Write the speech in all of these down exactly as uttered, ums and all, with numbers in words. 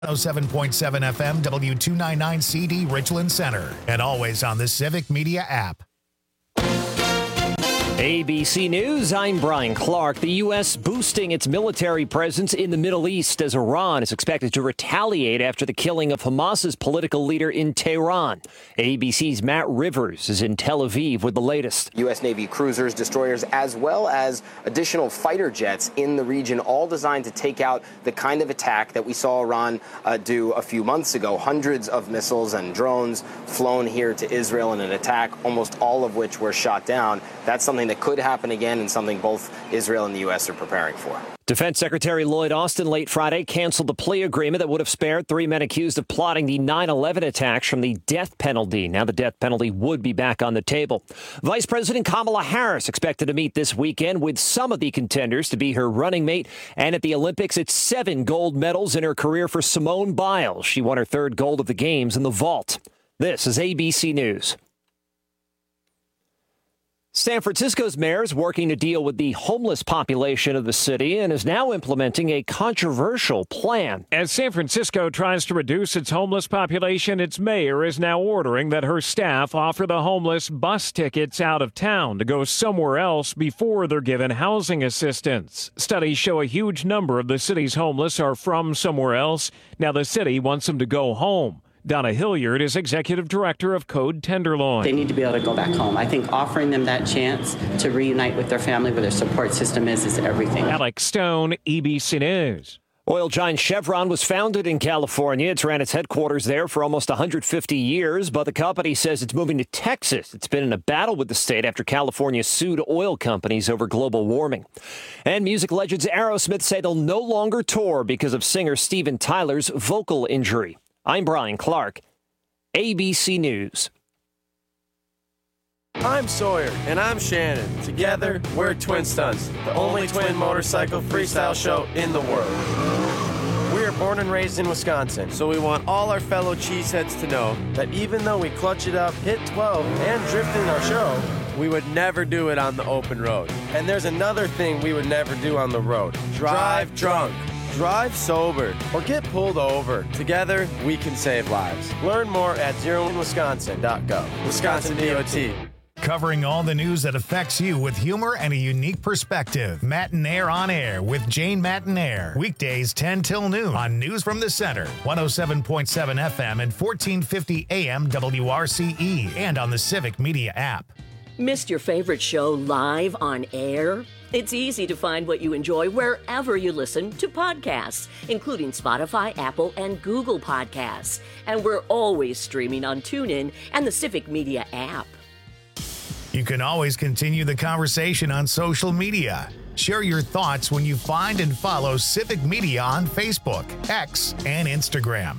oh seven point seven F M, W two ninety-nine C D, Richland Center, and always on the Civic Media app. A B C News, I'm Brian Clark. The U S boosting its military presence in the Middle East as Iran is expected to retaliate after the killing of Hamas's political leader in Tehran. A B C's Matt Rivers is in Tel Aviv with the latest. U S Navy cruisers, destroyers, as well as additional fighter jets in the region, all designed to take out the kind of attack that we saw Iran uh, do a few months ago. Hundreds of missiles and drones flown here to Israel in an attack, almost all of which were shot down. That's something that could happen again and something both Israel and the U S are preparing for. Defense Secretary Lloyd Austin late Friday canceled the plea agreement that would have spared three men accused of plotting the nine eleven attacks from the death penalty. Now the death penalty would be back on the table. Vice President Kamala Harris expected to meet this weekend with some of the contenders to be her running mate. And at the Olympics, it's seven gold medals in her career for Simone Biles. She won her third gold of the Games in the vault. This is A B C News. San Francisco's mayor is working to deal with the homeless population of the city and is now implementing a controversial plan. As San Francisco tries to reduce its homeless population, its mayor is now ordering that her staff offer the homeless bus tickets out of town to go somewhere else before they're given housing assistance. Studies show a huge number of the city's homeless are from somewhere else. Now the city wants them to go home. Donna Hilliard is executive director of Code Tenderloin. They need to be able to go back home. I think offering them that chance to reunite with their family, where their support system is, is everything. Alex Stone, E B C News. Oil giant Chevron was founded in California. It's ran its headquarters there for almost one hundred fifty years, but the company says it's moving to Texas. It's been in a battle with the state after California sued oil companies over global warming. And music legends Aerosmith say they'll no longer tour because of singer Steven Tyler's vocal injury. I'm Brian Clark, A B C News. I'm Sawyer. And I'm Shannon. Together, we're Twin Stunts, the only twin motorcycle freestyle show in the world. We are born and raised in Wisconsin, so we want all our fellow cheeseheads to know that even though we clutch it up, hit twelve, and drift in our show, we would never do it on the open road. And there's another thing we would never do on the road. Drive drunk. Drive sober or get pulled over. Together, we can save lives. Learn more at zero in wisconsin dot gov. Wisconsin D O T. Covering all the news that affects you with humor and a unique perspective. Matinaire on Air with Jane Matinaire. Weekdays ten till noon on News from the Center. one oh seven point seven F M and fourteen fifty A M W R C E and on the Civic Media app. Missed your favorite show live on air? It's easy to find what you enjoy wherever you listen to podcasts, including Spotify, Apple, and Google Podcasts. And we're always streaming on TuneIn and the Civic Media app. You can always continue the conversation on social media. Share your thoughts when you find and follow Civic Media on Facebook, X, and Instagram.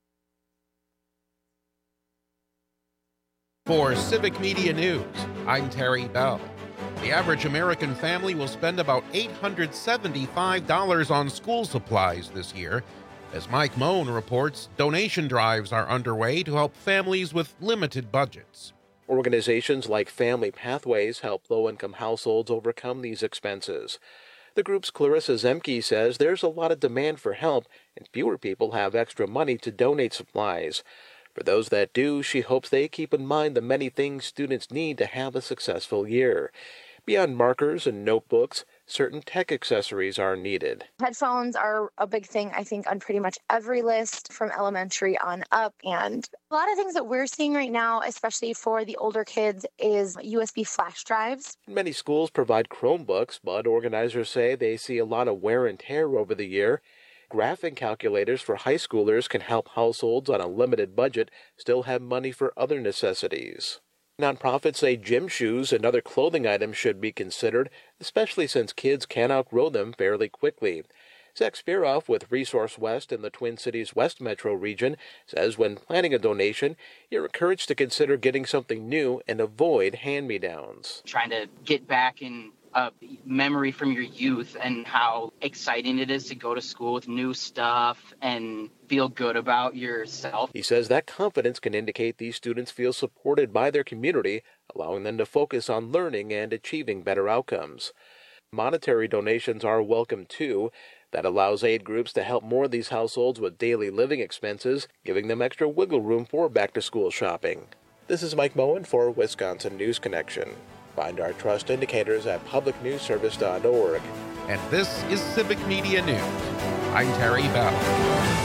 For Civic Media News, I'm Terry Bell. The average American family will spend about eight hundred seventy-five dollars on school supplies this year. As Mike Moan reports, donation drives are underway to help families with limited budgets. Organizations like Family Pathways help low-income households overcome these expenses. The group's Clarissa Zemke says there's a lot of demand for help and fewer people have extra money to donate supplies. For those that do, she hopes they keep in mind the many things students need to have a successful year. Beyond markers and notebooks, certain tech accessories are needed. Headphones are a big thing, I think, on pretty much every list from elementary on up. And a lot of things that we're seeing right now, especially for the older kids, is U S B flash drives. Many schools provide Chromebooks, but organizers say they see a lot of wear and tear over the year. Graphing calculators for high schoolers can help households on a limited budget still have money for other necessities. Nonprofits say gym shoes and other clothing items should be considered, especially since kids can outgrow them fairly quickly. Zach Spiroff with Resource West in the Twin Cities West Metro region says when planning a donation, you're encouraged to consider getting something new and avoid hand-me-downs. Trying to get back in a memory from your youth and how exciting it is to go to school with new stuff and feel good about yourself. He says that confidence can indicate these students feel supported by their community, allowing them to focus on learning and achieving better outcomes. Monetary donations are welcome too. That allows aid groups to help more of these households with daily living expenses, giving them extra wiggle room for back-to-school shopping. This is Mike Moen for Wisconsin News Connection. Find our trust indicators at public news service dot org. And this is Civic Media News. I'm Terry Bell.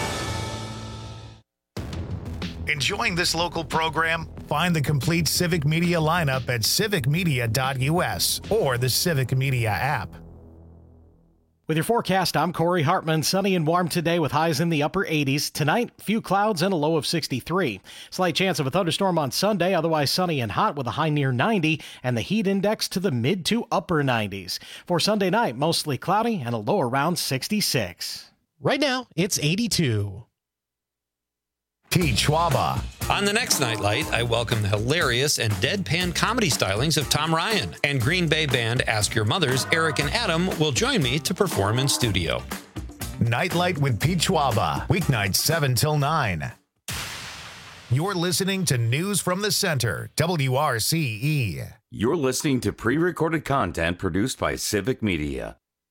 Enjoying this local program? Find the complete Civic Media lineup at civic media dot u s or the Civic Media app. With your forecast, I'm Corey Hartman. Sunny and warm today with highs in the upper eighties. Tonight, few clouds and a low of sixty-three. Slight chance of a thunderstorm on Sunday, otherwise sunny and hot with a high near ninety and the heat index to the mid to upper nineties. For Sunday night, mostly cloudy and a low around sixty-six. Right now, it's eighty-two. Pete Schwaba. On the next Nightlight, I welcome the hilarious and deadpan comedy stylings of Tom Ryan. And Green Bay band Ask Your Mothers, Eric and Adam, will join me to perform in studio. Nightlight with Pete Schwaba. Weeknights seven till nine. You're listening to News from the Center, W R C E. You're listening to pre-recorded content produced by Civic Media.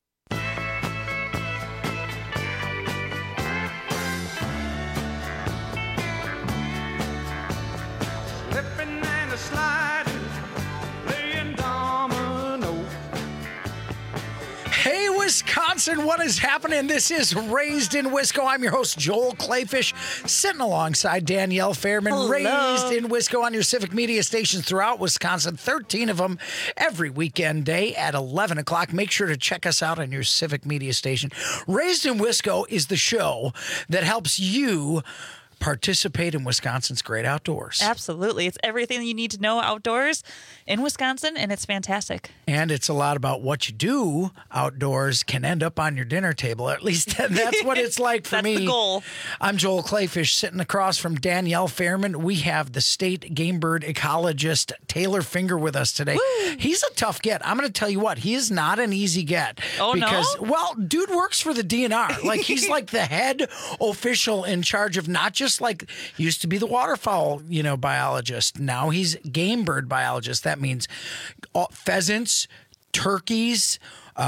Hey, Wisconsin, what is happening? This is Raised in Wisco. I'm your host, Joel Clayfish, sitting alongside Danielle Fairman. Hello. Raised in Wisco on your Civic Media stations throughout Wisconsin, thirteen of them every weekend day at eleven o'clock. Make sure to check us out on your Civic Media station. Raised in Wisco is the show that helps you participate in Wisconsin's great outdoors. Absolutely. It's everything you need to know outdoors in Wisconsin, and it's fantastic. And it's a lot about what you do outdoors can end up on your dinner table. At least that's what it's like for that's me. That's the goal. I'm Joel Clayfish, sitting across from Danielle Fairman. We have the state game bird ecologist Taylor Finger with us today. Woo. He's a tough get. I'm going to tell you what, he is not an easy get. Oh, because, no? Well, dude works for the D N R. Like, he's like the head official in charge of not just like, used to be the waterfowl, you know, biologist. Now he's game bird biologist. That means pheasants, turkeys,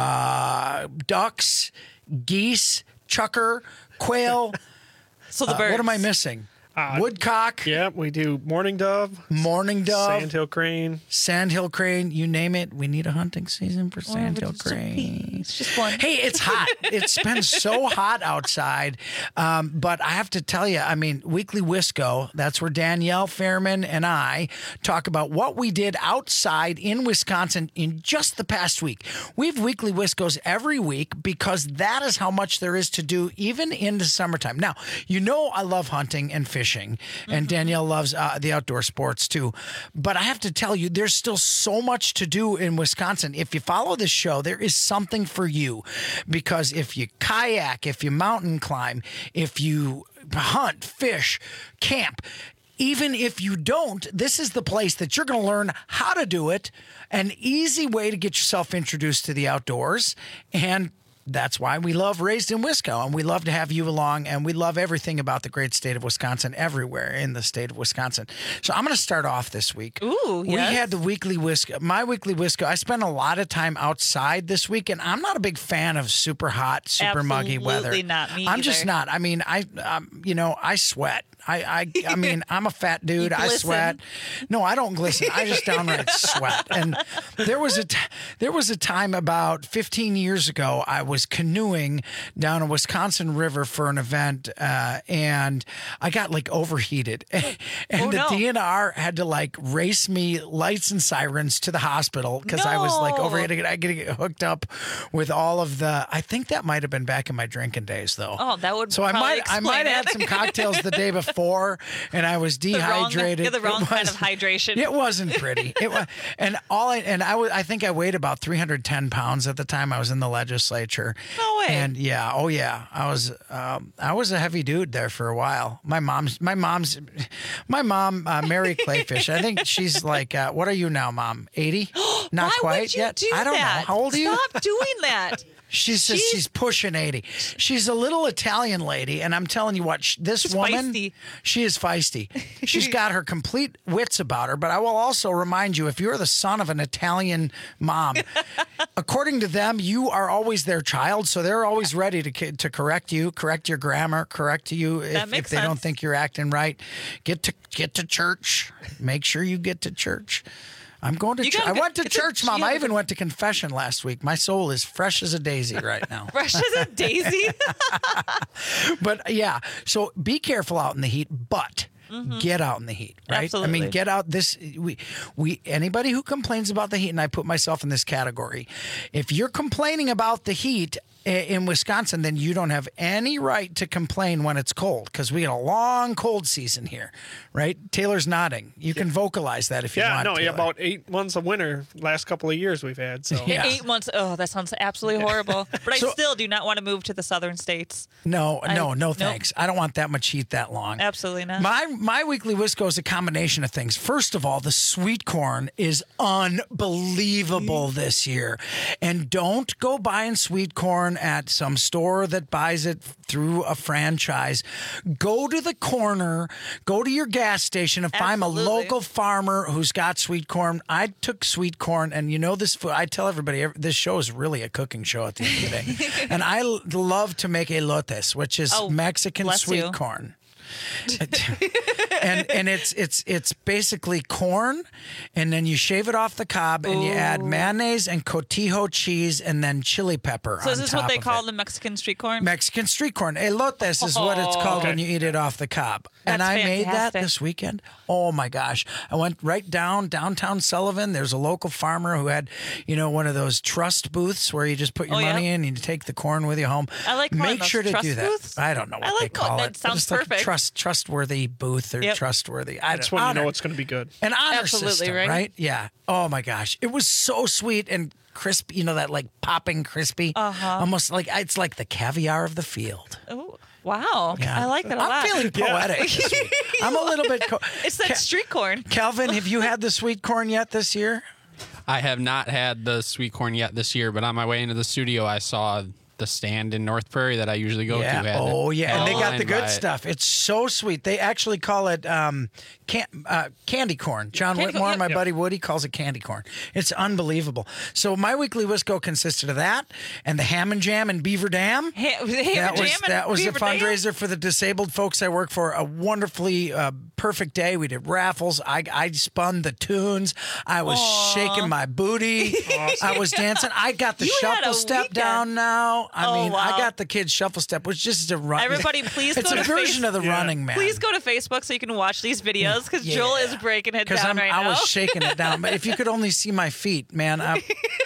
uh, ducks, geese, chucker, quail. So the uh, birds. What am I missing? Uh, Woodcock. Yeah, we do mourning dove. Mourning dove. Sandhill crane. Sandhill crane, you name it. We need a hunting season for sandhill oh, crane. It's just one. Hey, it's hot. It's been so hot outside. Um, but I have to tell you, I mean, Weekly Wisco, that's where Danielle Fairman and I talk about what we did outside in Wisconsin in just the past week. We have Weekly Wiscos every week because that is how much there is to do even in the summertime. Now, you know I love hunting and fishing. And mm-hmm. Danielle loves uh, the outdoor sports too. But I have to tell you, there's still so much to do in Wisconsin. If you follow this show, there is something for you. Because if you kayak, if you mountain climb, if you hunt, fish, camp, even if you don't, this is the place that you're going to learn how to do it. An easy way to get yourself introduced to the outdoors. And that's why we love Raised in Wisco, and we love to have you along, and we love everything about the great state of Wisconsin everywhere in the state of Wisconsin. So I'm going to start off this week. Ooh, We yes. had the Weekly Wisco, my Weekly Wisco. I spent a lot of time outside this week, and I'm not a big fan of super hot, super muggy weather. Absolutely not me I'm just either. not. I mean, I, um, you know, I sweat. I, I, I mean, I'm a fat dude. I glisten. sweat. No, I don't glisten. I just downright sweat. And there was a t- there was a time about fifteen years ago. I was canoeing down a Wisconsin river for an event, uh, and I got like overheated, and Oh, the no. D N R had to like race me lights and sirens to the hospital because I was like No. overheated. I get get hooked up with all of the. I think that might have been back in my drinking days, though. Oh, that would So I probably might I explain might have had it. some cocktails the day before, and I was The wrong- dehydrated. you're the wrong It kind of was- hydration. It wasn't pretty. It was, and all I and I was. I think I weighed about three hundred ten pounds at the time. I was in the legislature. No way. And yeah, oh yeah, I was. Um, I was a heavy dude there for a while. My mom's. My mom's. My mom, uh, Mary Clayfish. I think she's like. Uh, what are you now, Mom? eighty? Not Why quite would you yet. do I don't that? know. How old are you? Stop doing that. She's just, she's, she's pushing eighty. She's a little Italian lady, and I'm telling you what, sh- this she's woman, feisty. she is feisty. She's got her complete wits about her, but I will also remind you, if you're the son of an Italian mom, according to them, you are always their child, so they're always ready to to correct you, correct your grammar, correct you if, if they sense. don't think you're acting right. Get to get to church. Make sure you get to church. I'm going to church. I went to church, Mom. I even went to confession last week. My soul is fresh as a daisy right now. Fresh as a daisy? But yeah, so be careful out in the heat, but mm-hmm. get out in the heat, right? Absolutely. I mean, get out this we we anybody who complains about the heat, and I put myself in this category. If you're complaining about the heat in Wisconsin, then you don't have any right to complain when it's cold, because we get a long cold season here, right? Taylor's nodding. You can vocalize that if you yeah, want. no, to. yeah, about eight months of winter last couple of years we've had. So Yeah. Eight months. Oh, that sounds absolutely horrible. But So- I still do not want to move to the southern states. No, I- no, no, nope. thanks. I don't want that much heat that long. Absolutely not. My my weekly Wisco is a combination of things. First of all, the sweet corn is unbelievable this year, and don't go buying sweet corn at some store that buys it through a franchise. Go to the corner, go to your gas station, and find a Absolutely. local farmer who's got sweet corn. I took sweet corn, and you know this food. I tell everybody every- this show is really a cooking show at the end of the day, and I l- love to make elotes, which is Oh, Mexican bless sweet you. corn. and and it's it's it's basically corn, and then you shave it off the cob, and you add mayonnaise and cotija cheese, and then chili pepper. So on is this top what they of call it. the Mexican street corn? Mexican street corn? Elotes is what it's called Oh. when you eat it off the cob. and That's I made that fantastic. this weekend. Oh my gosh! I went right down downtown Sullivan. There's a local farmer who had, you know, one of those trust booths where you just put your Oh, yeah? money in and you take the corn with you home. I like calling Make those sure to trust do that. booths. I don't know what I they like call that. it. Sounds It's like a perfect. trust trustworthy booth or Yep. trustworthy. I that's don't, when you honor- know it's going to be good. an honor Absolutely, system, right? right? Yeah. Oh my gosh, it was so sweet and crispy. You know that like popping crispy, Uh-huh. almost like it's like the caviar of the field. Oh, wow. Yeah. I like that a I'm lot. feeling poetic this week. I'm a little bit. Co- It's that Ca- street corn. Calvin, have you had the sweet corn yet this year? I have not had the sweet corn yet this year, but on my way into the studio, I saw the stand in North Prairie that I usually go yeah. to. Had Oh, it yeah. And they got the online good by- stuff. It's so sweet. They actually call it um, can, uh, candy corn. John Candy corn, Whitmore, yep. my Yep. buddy Woody, calls it candy corn. It's unbelievable. So my weekly Wisco consisted of that and the ham and jam in Beaver Dam. Ha- ham that and was jam and that was Beaver a Dam? fundraiser for the disabled folks I work for. A wonderfully uh, perfect day. We did raffles. I, I spun the tunes. I was Aw. shaking my booty. I was dancing. I got the You had shuffle a step weekend. down now. I Oh, mean, I wow. got the kids shuffle step, which just is a run. Everybody, please it's go a to version face- of the Yeah. running man. Please go to Facebook so you can watch these videos because Yeah. Joel is breaking it Because down I'm right I now. was shaking it down. But if you could only see my feet, man. I,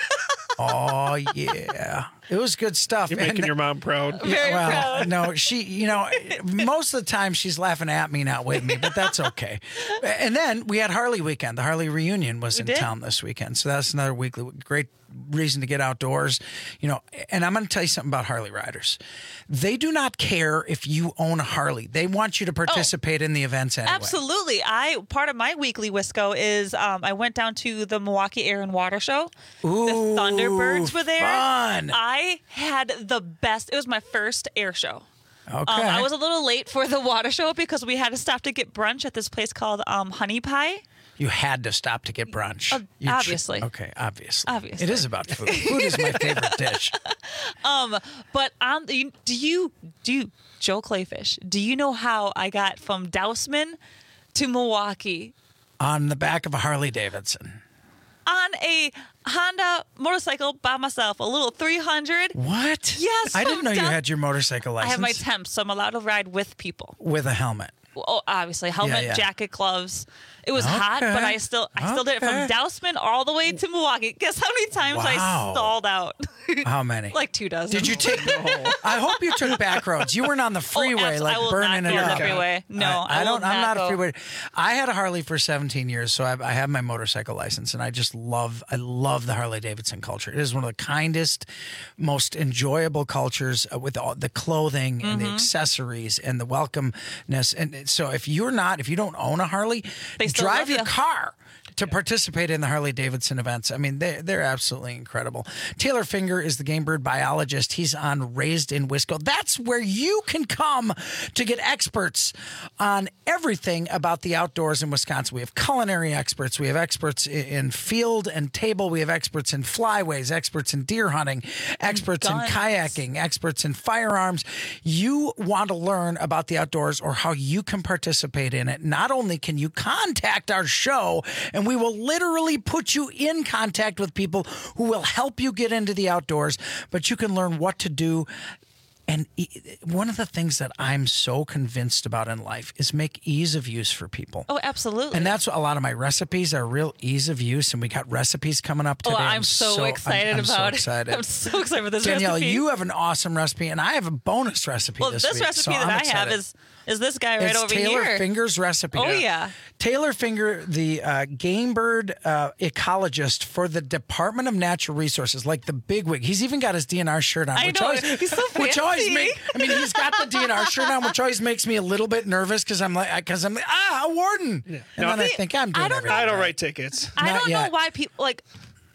oh yeah, it was good stuff. You're And making the- your mom proud. Very well, proud. no, she, you know, most of the time she's laughing at me, not with me, but that's okay. And then we had Harley weekend. The Harley reunion was in did. town this weekend. So that's another weekly, great reason to get outdoors, you know. And I'm going to tell you something about Harley riders. They do not care if you own a Harley. They want you to participate in the events anyway. Absolutely. I part of my weekly Wisco is um, I went down to the Milwaukee Air and Water Show. Ooh, the Thunderbirds were there. Fun. I had the best. It was my first air show. Okay. Um, I was a little late for the water show because we had to stop to get brunch at this place called um, Honey Pie. You had to stop to get brunch. Uh, You tr- obviously. okay, obviously. Obviously. It is about food. Food is my favorite dish. Um, but um, do you, do you do you, Joe Clayfish? Do you know how I got from Dousman to Milwaukee On the back of a Harley Davidson. on a Honda motorcycle by myself? A little three hundred. What? Yes. I didn't from know you Dous- had your motorcycle I license. have my temps, so I'm allowed to ride with people. with a helmet. Oh, obviously, helmet, Yeah, yeah. jacket, gloves. It was hot, Okay. but I still, I still did it from Okay. Dousman all the way to Milwaukee. Guess how many times I Wow. stalled out? How many? Like two dozen. Did you take? I hope you took back roads. You weren't on the freeway, abs- like I will burning not it go on the up. freeway. No, I, I don't. will I'm not not a go. freeway. I had a Harley for seventeen years, so I, I have my motorcycle license, and I just love. I love the Harley Davidson culture. It is one of the kindest, most enjoyable cultures uh, with all the clothing and the Mhm. accessories and the welcomeness. And so, if you're not, if you don't own a Harley, They still drive love your you. car. to participate in the Harley-Davidson events. I mean, they, they're absolutely incredible. Taylor Finger is the game bird biologist. He's on Raised in Wisco. That's where you can come to get experts on everything about the outdoors in Wisconsin. We have culinary experts. We have experts in field and table. We have experts in flyways, experts in deer hunting, experts in kayaking, experts in firearms. You want to learn about the outdoors or how you can participate in it. Not only can you contact our show, and we will literally put you in contact with people who will help you get into the outdoors, but you can learn what to do. And one of the things that I'm so convinced about in life is make ease of use for people. Oh, absolutely. And that's what a lot of my recipes are, real ease of use. And we got recipes coming up today. Oh, I'm, I'm so, so excited I'm, I'm about so it. excited. I'm so excited for this Danielle, recipe. you have an awesome recipe, and I have a bonus recipe well, this, this week. recipe so that I'm I excited. have is is this guy right it's over Taylor here. Finger's recipe. Oh, yeah. Taylor Finger, the uh, game bird uh, ecologist for the Department of Natural Resources, like the bigwig. He's even got his D N R shirt on. I which know. Always, He's so fancy. Which always make, I mean, he's got the D N R shirt on, which always makes me a little bit nervous because I'm like, because I'm like, ah, a warden. Yeah. And No, then I see, think I'm doing I don't everything I don't right. write tickets. I Not don't yet. know why people like.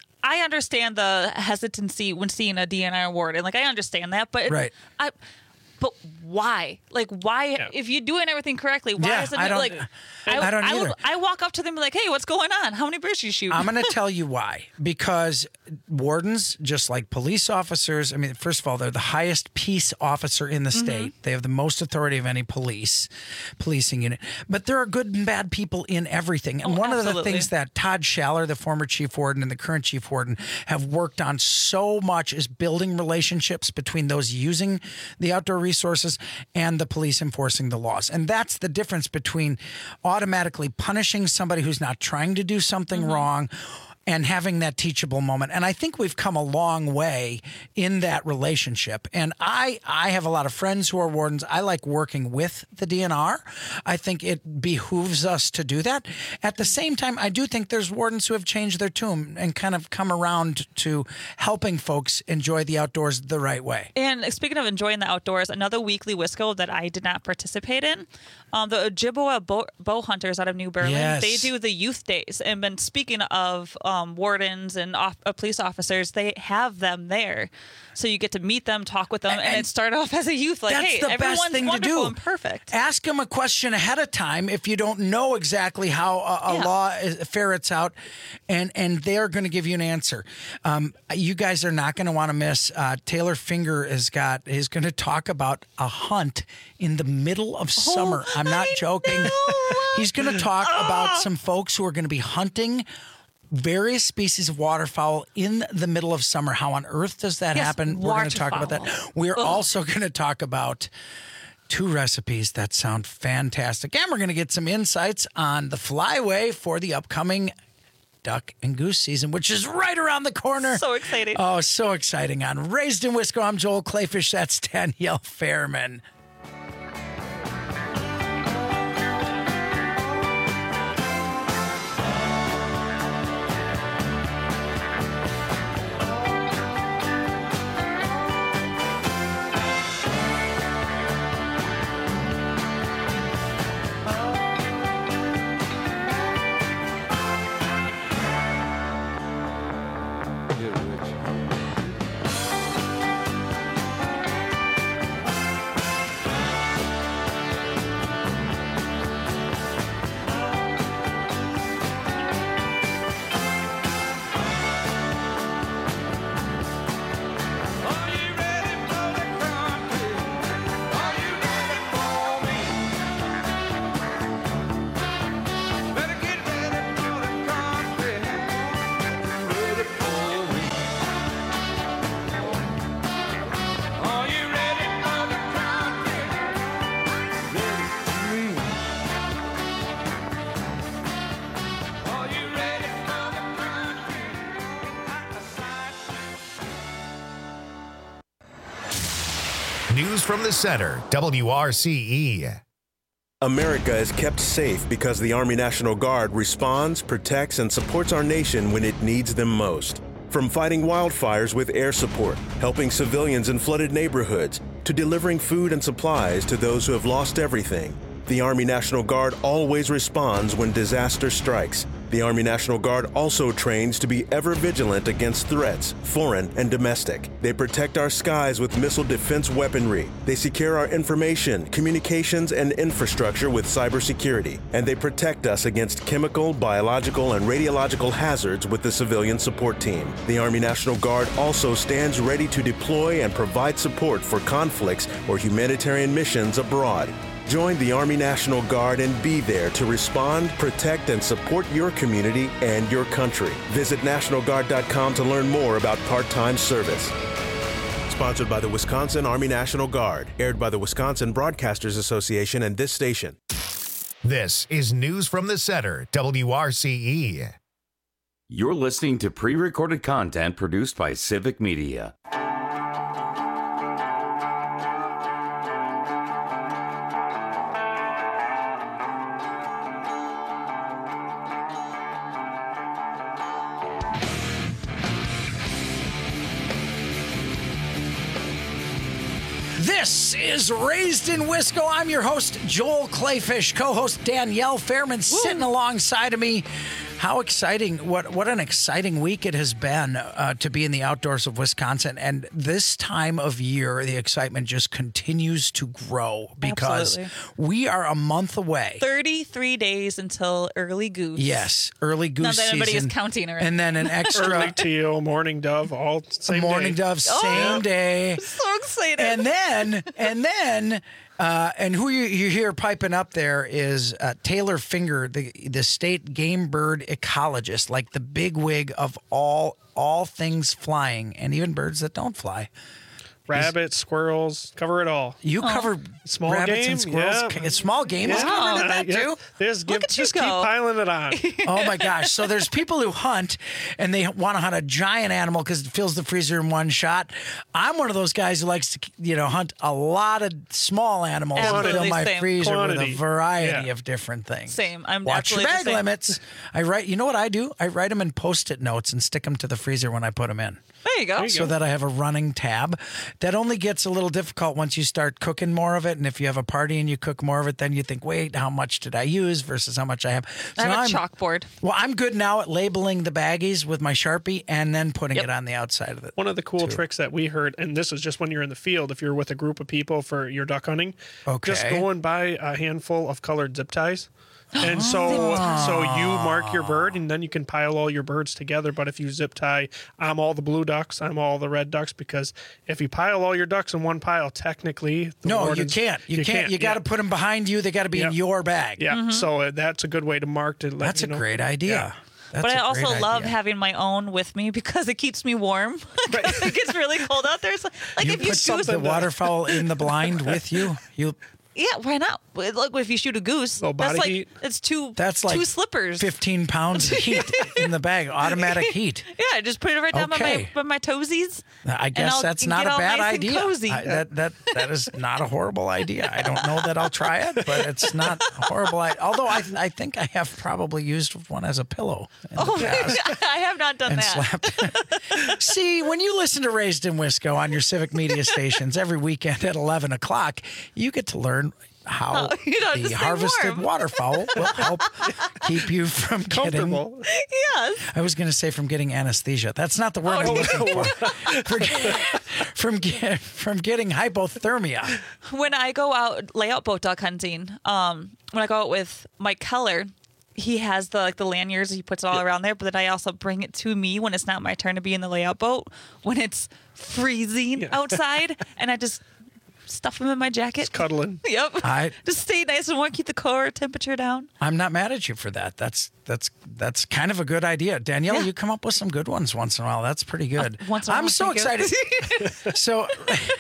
I understand the hesitancy when seeing a D N R award, and like I understand that, but Right. I. But why? Like, why? Yeah. If you're doing everything correctly, why Yeah, is it I don't- like? I don't I, either. will- I walk up to them and be like, "Hey, what's going on? How many birds you shoot?" I'm going to tell you why. Because wardens, just like police officers, I mean, first of all, they're the highest peace officer in the Mm-hmm. state. They have the most authority of any police policing unit. But there are good and bad people in everything. And Oh, one of the absolutely. things that Todd Schaller, the former chief warden, and the current chief warden have worked on so much is building relationships between those using the outdoor resources and the police enforcing the laws. And that's the difference between automatically punishing somebody who's not trying to do something Mm-hmm. wrong and having that teachable moment. And I think we've come a long way in that relationship. And I I have a lot of friends who are wardens. I like working with the D N R. I think it behooves us to do that. At the same time, I do think there's wardens who have changed their tune and kind of come around to helping folks enjoy the outdoors the right way. And speaking of enjoying the outdoors, another weekly Wisco that I did not participate in, um, the Ojibwa bow, bow hunters out of New Berlin, Yes. they do the youth days. And been speaking of um, wardens and off, uh, police officers, they have them there. So you get to meet them, talk with them, and, And- it started off as a youth. Like, That's hey, the everyone's best thing to wonderful do. and perfect. Ask them a question ahead of time if you don't know exactly how a, a Yeah. law is, ferrets out, and and they're going to give you an answer. Um, you guys are not going to want to miss. Uh, Taylor Finger has got is going to talk about a hunt in the middle of summer. I'm not joking. He's going to talk about some folks who are going to be hunting various species of waterfowl in the middle of summer. How on earth does that Yes, happen? We're going to talk about that. waterfowl. We're Ugh. also going to talk about two recipes that sound fantastic. And we're going to get some insights on the flyway for the upcoming duck and goose season, which is right around the corner. So exciting. Oh, so exciting. On Raised in Wisco, I'm Joel Clayfish. That's Danielle Fairman. News from the center, W R C E. America is kept safe because the Army National Guard responds, protects, and supports our nation when it needs them most. From fighting wildfires with air support, helping civilians in flooded neighborhoods, to delivering food and supplies to those who have lost everything, the Army National Guard always responds when disaster strikes. The Army National Guard also trains to be ever vigilant against threats, foreign and domestic. They protect our skies with missile defense weaponry. They secure our information, communications, and infrastructure with cybersecurity. And they protect us against chemical, biological, and radiological hazards with the civilian support team. The Army National Guard also stands ready to deploy and provide support for conflicts or humanitarian missions abroad. Join the Army National Guard and be there to respond, protect, and support your community and your country. Visit National Guard dot com to learn more about part-time service. Sponsored by the Wisconsin Army National Guard. Aired by the Wisconsin Broadcasters Association and this station. This is News from the Center, W R C E. You're listening to pre-recorded content produced by Civic Media. This is Raised in Wisco. I'm your host, Joel Clayfish, co-host Danielle Fairman, sitting alongside of me. How exciting, what what an exciting week it has been uh, to be in the outdoors of Wisconsin. And this time of year, the excitement just continues to grow because Absolutely. we are a month away. thirty-three days until early goose. Yes, early goose Not that anybody season. is counting or And then an extra... Early teal, morning dove, all same morning day. dove, same Oh, day. I'm so excited. And then, and then, uh, and who you, you hear piping up there is uh, Taylor Finger, the the state game bird ecologist, like the bigwig of all all things flying, and even birds that don't fly. Rabbits, squirrels, cover it all. You Oh. cover Small rabbits game, and squirrels. yeah. K- Small game is Yeah. covered in that Yeah. too. Just, Look give, at you just keep go. piling it on. Oh my gosh! So there's people who hunt and they want to hunt a giant animal because it fills the freezer in one shot. I'm one of those guys who likes to, you know, hunt a lot of small animals and fill Absolutely my same. freezer Quantity. with a variety Yeah. of different things. Same. I'm Watch your absolutely bag the same. limits. I write. You know what I do? I write them in Post-it notes and stick them to the freezer when I put them in. There you go. you So go. that I have a running tab. That only gets a little difficult once you start cooking more of it. And if you have a party and you cook more of it, then you think, wait, how much did I use versus how much I have? So I have a I'm, chalkboard. well, I'm good now at labeling the baggies with my Sharpie and then putting it on the outside of it. One of the cool tricks that we heard, and this is just when you're in the field, if you're with a group of people for your duck hunting, Okay. just go and buy a handful of colored zip ties. And so, so you mark your bird, and then you can pile all your birds together. But if you zip tie, I'm all the blue ducks, I'm all the red ducks, because if you pile all your ducks in one pile, technically, the No, you wardens- can't. You, can't. You got to yeah. put them behind you. They got to be in Yeah. your bag. Yeah, so uh, that's a good way to mark to let That's you a know. great idea. That's but I a also great love idea. having my own with me because it keeps me warm. it gets really cold out there. So, like You if you put shoot the waterfowl in the blind with you. You yeah, why not? Look, if you shoot a goose, Little that's body like heat. it's two That's like two slippers. fifteen pounds of heat in the bag, automatic heat. Yeah, I just put it right down by Okay. my by my toesies. I and guess I'll that's get not a all bad nice and idea. cozy. I, that that that is not a horrible idea. I don't know that I'll try it, but it's not a horrible. I, although I I think I have probably used one as a pillow. In Oh, the past. I have not done and that. slapped. See, when you listen to Raised in Wisco on your Civic Media stations every weekend at eleven o'clock, you get to learn how Oh, you know, the to stay harvested warm. waterfowl will help keep you from getting. Comfortable. Yes. I was going to say from getting anesthesia. That's not the word Oh, I'm looking for. For get- from get, from getting hypothermia. When I go out layout boat duck hunting, um, when I go out with Mike Keller, he has the like the lanyards. He puts it all around there, but then I also bring it to me when it's not my turn to be in the layout boat when it's freezing outside, and I just stuff them in my jacket. Just cuddling. Yep. I- just stay nice and warm, keep the core temperature down. I'm not mad at you for that. That's that's that's kind of a good idea, Danielle. Yeah. You come up with some good ones once in a while. That's pretty good. Uh, once in a I'm while, so thank you. excited. So,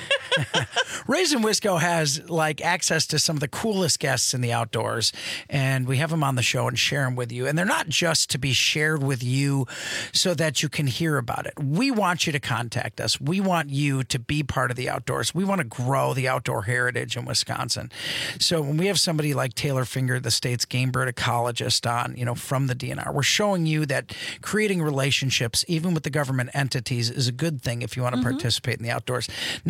Raised in Wisco has like access to some of the coolest guests in the outdoors, and we have them on the show and share them with you. And they're not just to be shared with you so that you can hear about it. We want you to contact us. We want you to be part of the outdoors. We want to grow the outdoor heritage in Wisconsin. So when we have somebody like Taylor Finger, the state's game bird ecologist, on, you know, from the D N R, we're showing you that creating relationships, even with the government entities, is a good thing if you want to Mm-hmm. participate in the outdoors. Now,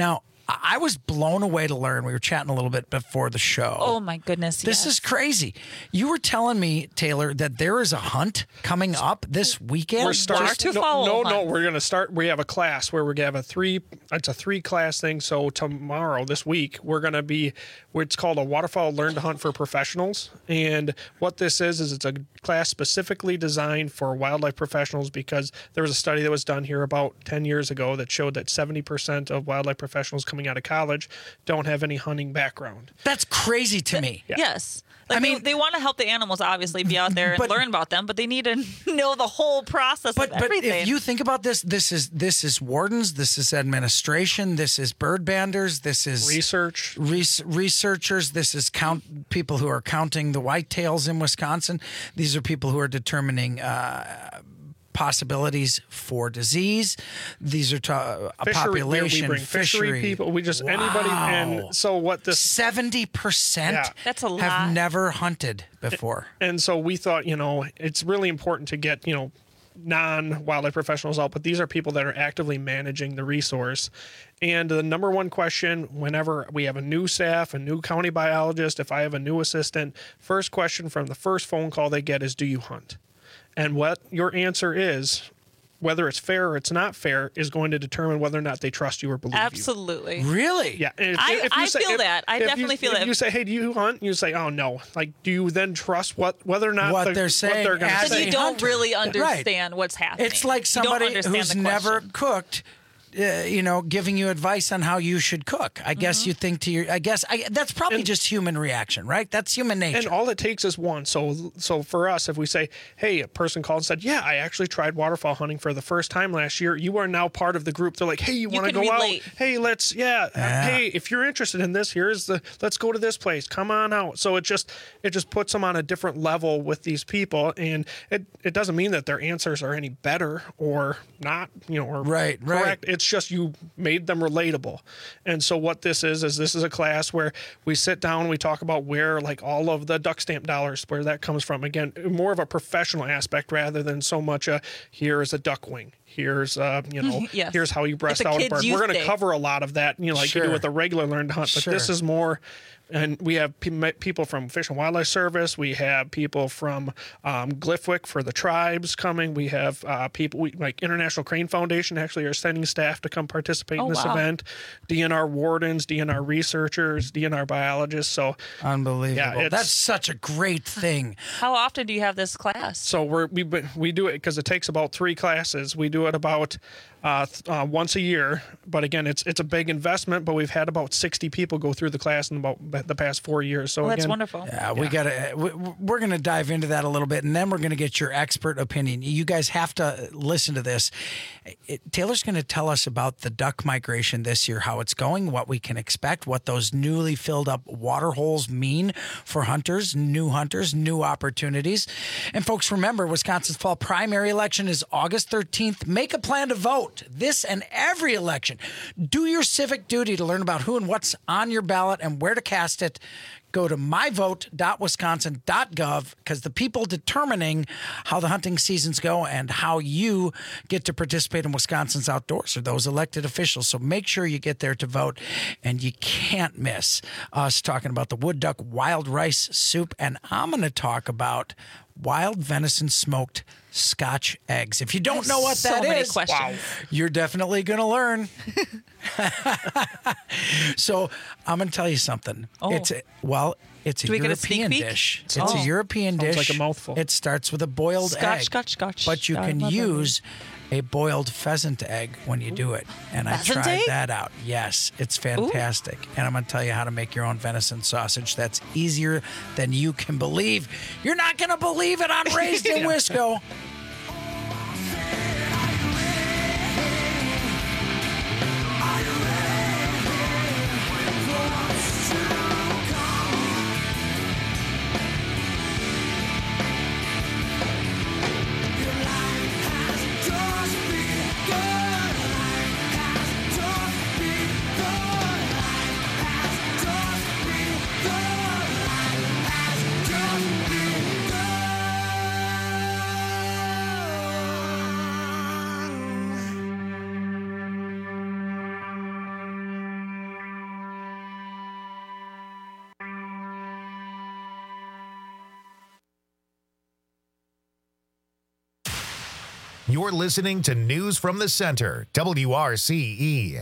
I was blown away to learn. We were chatting a little bit before the show. Oh my goodness! This yes. is crazy. You were telling me, Taylor, that there is a hunt coming up this weekend. We're starting. Waterfowl No, no, no, hunt. we're going to start. We have a class where we're going to have a three. It's a three class thing. So tomorrow, this week, we're going to be. It's called a Waterfowl Learn to Hunt for Professionals. And what this is is it's a class specifically designed for wildlife professionals because there was a study that was done here about ten years ago that showed that seventy percent of wildlife professionals coming out of college don't have any hunting background. That's crazy to me. Yeah. Yes. Like I mean- they, they want to help the animals, obviously, be out there and But- learn about them, but they need to know the whole process But of but everything. if you think about this, this is this is wardens, this is administration, this is bird banders, this is research, res- researchers, this is count people who are counting the whitetails in Wisconsin. These are people who are determining uh, possibilities for disease. These are to, a Fishery- we- population we bring fishery, fishery people. We just anybody. Wow. And so what this seventy percent Yeah. That's a lot. have never hunted before. And so we thought, you know, it's really important to get, you know, non-wildlife professionals out, but these are people that are actively managing the resource. And the number one question whenever we have a new staff, a new county biologist, if I have a new assistant, first question from the first phone call they get is, do you hunt? And what your answer is, whether it's fair or it's not fair, is going to determine whether or not they trust you or believe Absolutely. you. Really? Yeah. And if- I- if you I say- feel if- that. I if you- definitely feel if that. You say, hey, do you hunt? You say, oh, no. Like, do you then trust what whether or not What the- they're saying What they're going to as Because say? you don't hunter. really Right. understand what's happening. It's like You don't somebody understand who's the never question. cooked, uh, you know, giving you advice on how you should cook. I guess Mm-hmm. you think to your, I guess I, that's probably just human reaction, right? That's human nature. And all it takes is one. So, so for us, if we say, "Hey," a person called and said, "Yeah, I actually tried waterfowl hunting for the first time last year," you are now part of the group. They're like, "Hey, you, You want to can go relate. out? Hey, let's, yeah, Yeah. Hey, if you're interested in this, here's the, let's go to this place. Come on out." So it just, it just puts them on a different level with these people, and it, it doesn't mean that their answers are any better or not, you know, or Right, right. correct. It's just you made them relatable. And so what this is is this is a class where we sit down, we talk about where like all of the duck stamp dollars, where that comes from. Again, more of a professional aspect rather than so much a here is a duck wing. Here's uh, you know, Yes. here's how you breast It's a out a kid's bird. youth We're going to day. cover a lot of that, you know, like you Sure. do with a regular learn to hunt. But this Sure. is more. And we have pe- people from Fish and Wildlife Service. We have people from um, Glyphwick for the tribes coming. We have uh, people we, like International Crane Foundation actually are sending staff to come participate Oh, in this wow. event. D N R wardens, D N R researchers, D N R biologists. So Unbelievable. Yeah, it's- That's such a great thing. How often do you have this class? so we're we we do it because it takes about three classes. We do it about uh, th- uh, once a year. But again, it's it's a big investment. But we've had about sixty people go through the class in about the past four years. So Well, that's again, wonderful. Yeah, we got to. We, we're going to dive into that a little bit, and then we're going to get your expert opinion. You guys have to listen to this. It, Taylor's going to tell us about the duck migration this year, how it's going, what we can expect, what those newly filled up water holes mean for hunters, new hunters, new opportunities. And folks, remember, Wisconsin's fall primary election is August thirteenth. Make a plan to vote this and every election. Do your civic duty to learn about who and what's on your ballot and where to cast it. Go to my vote dot wisconsin dot gov because the people determining how the hunting seasons go and how you get to participate in Wisconsin's outdoors are those elected officials. So make sure you get there to vote, and you can't miss us talking about the wood duck wild rice soup, and I'm going to talk about wild venison smoked Scotch eggs. If you don't know what So that many is, questions. you're definitely going to learn. So I'm going to tell you something. Oh. It's a, well, it's a Do we get a sneak European peek? dish. It's Oh. a European Sounds dish. like a mouthful. It starts with a boiled Scotch, egg. Scotch, Scotch. But you I can love it. use a boiled pheasant egg when you do it. And I Pheasant tried egg? that out. Yes, it's fantastic. And I'm going to tell you how to make your own venison sausage. That's easier than you can believe. You're not going to believe it on Raised in Wisco. You're listening to News from the Center, W R C E.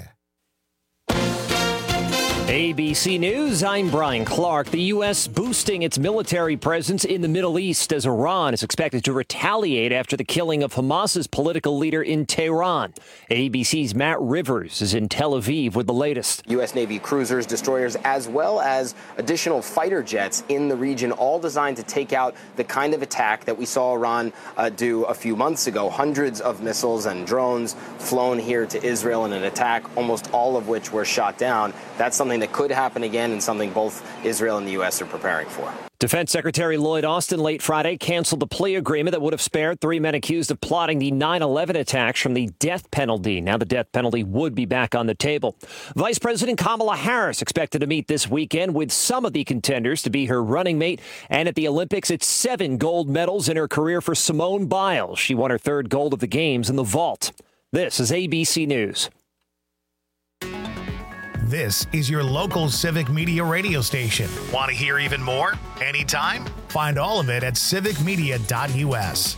A B C News, I'm Brian Clark. The U S boosting its military presence in the Middle East as Iran is expected to retaliate after the killing of Hamas's political leader in Tehran. A B C's Matt Rivers is in Tel Aviv with the latest. U S Navy cruisers, destroyers, as well as additional fighter jets in the region, all designed to take out the kind of attack that we saw Iran uh, do a few months ago. Hundreds of missiles and drones flown here to Israel in an attack, almost all of which were shot down. That's something that could happen again and something both Israel and the U S are preparing for. Defense Secretary Lloyd Austin late Friday canceled the plea agreement that would have spared three men accused of plotting the nine eleven attacks from the death penalty. Now the death penalty would be back on the table. Vice President Kamala Harris expected to meet this weekend with some of the contenders to be her running mate. And at the Olympics, it's seven gold medals in her career for Simone Biles. She won her third gold of the Games in the vault. This is A B C News. This is your local Civic Media radio station. Want to hear even more? Anytime? Find all of it at civic media dot U S.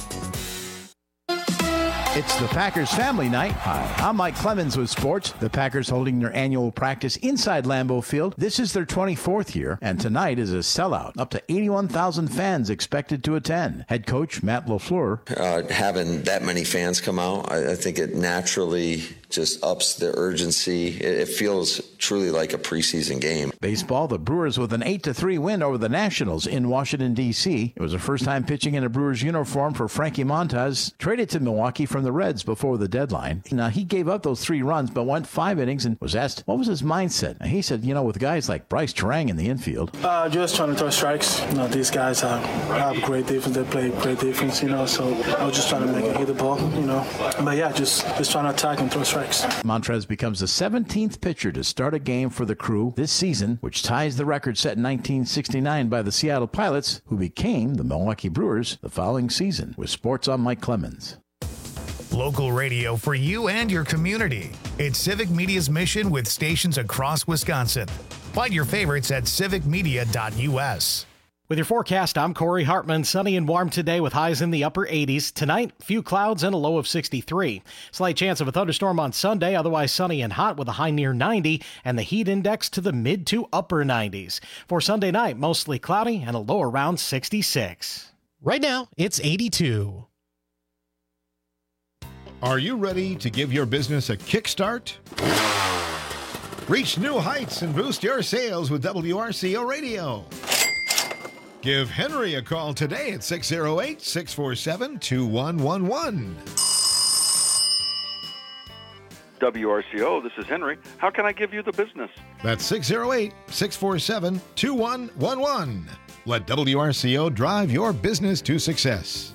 It's the Packers family night. Hi, I'm Mike Clemens with sports. The Packers holding their annual practice inside Lambeau Field. This is their twenty-fourth year, and tonight is a sellout. Up to eighty-one thousand fans expected to attend. Head coach Matt LaFleur. Uh, having that many fans come out, I, I think it naturally just ups the urgency. It, it feels truly like a preseason game. Baseball, the Brewers with an eight to three win over the Nationals in Washington, D C It was the first time pitching in a Brewers uniform for Frankie Montas, traded to Milwaukee from the Reds before the deadline. Now, he gave up those three runs, but went five innings and was asked, what was his mindset? And he said, you know, with guys like Bryce Terang in the infield. Uh, just trying to throw strikes. You know, these guys have, have great defense. They play great defense, you know, so I was just trying to make it hit the ball, you know. But yeah, just, just trying to attack and throw strikes. Montrez becomes the seventeenth pitcher to start a game for the Crew this season, which ties the record set in nineteen sixty-nine by the Seattle Pilots, who became the Milwaukee Brewers the following season. With sports, I'm Mike Clemens. Local radio for you and your community. It's Civic Media's mission with stations across Wisconsin. Find your favorites at civic media dot U S. With your forecast, I'm Corey Hartman. Sunny and warm today with highs in the upper eighties. Tonight, few clouds and a low of sixty-three. Slight chance of a thunderstorm on Sunday, otherwise sunny and hot with a high near ninety and the heat index to the mid to upper nineties. For Sunday night, mostly cloudy and a low around sixty-six. Right now, it's eighty-two. Are you ready to give your business a kickstart? Reach new heights and boost your sales with W R C O Radio. Give Henry a call today at six oh eight, six four seven, two one one one. W R C O, this is Henry. How can I give you the business? That's six oh eight, six four seven, two one one one. Let W R C O drive your business to success.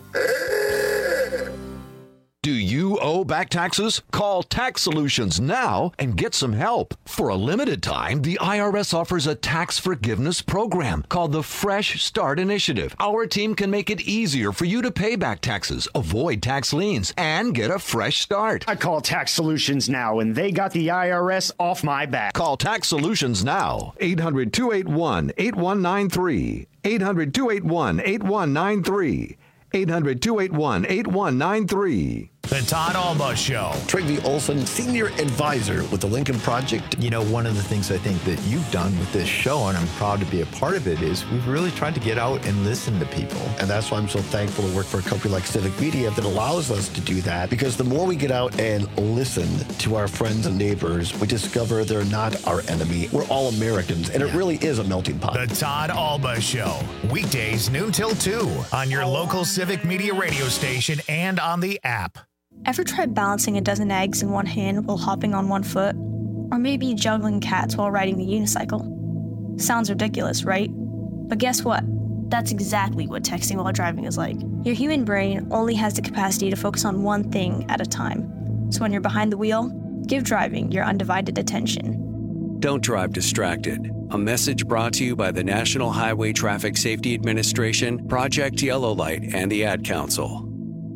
Do you owe back taxes? Call Tax Solutions now and get some help. For a limited time, the I R S offers a tax forgiveness program called the Fresh Start Initiative. Our team can make it easier for you to pay back taxes, avoid tax liens, and get a fresh start. I call Tax Solutions now, and they got the I R S off my back. Call Tax Solutions now. eight hundred, two eight one, eight one nine three. eight hundred, two eight one, eight one nine three. eight hundred, two eight one, eight one nine three. The Todd Alba Show. Trygve Olson, Senior Advisor with the Lincoln Project. You know, one of the things I think that you've done with this show, and I'm proud to be a part of it, is we've really tried to get out and listen to people. And that's why I'm so thankful to work for a company like Civic Media that allows us to do that. Because the more we get out and listen to our friends and neighbors, we discover they're not our enemy. We're all Americans, and it really is a melting pot. The Todd Alba Show. Weekdays noon till two on your local Civic Media radio station and on the app. Ever tried balancing a dozen eggs in one hand while hopping on one foot? Or maybe juggling cats while riding the unicycle? Sounds ridiculous, right? But guess what? That's exactly what texting while driving is like. Your human brain only has the capacity to focus on one thing at a time. So when you're behind the wheel, give driving your undivided attention. Don't drive distracted. A message brought to you by the National Highway Traffic Safety Administration, Project Yellow Light, and the Ad Council.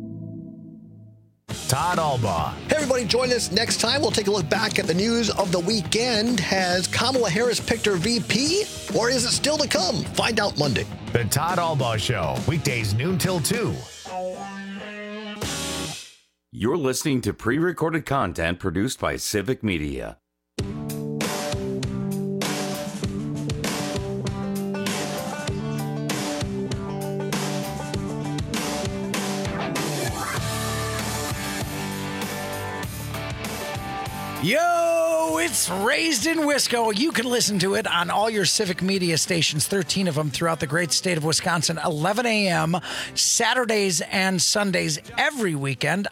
Todd Alba. Hey, everybody, join us next time. We'll take a look back at the news of the weekend. Has Kamala Harris picked her V P, or is it still to come? Find out Monday. The Todd Alba Show, weekdays noon till two. You're listening to pre-recorded content produced by Civic Media. Yo, it's Raised in Wisco. You can listen to it on all your Civic Media stations, thirteen of them throughout the great state of Wisconsin, eleven a.m., Saturdays and Sundays every weekend.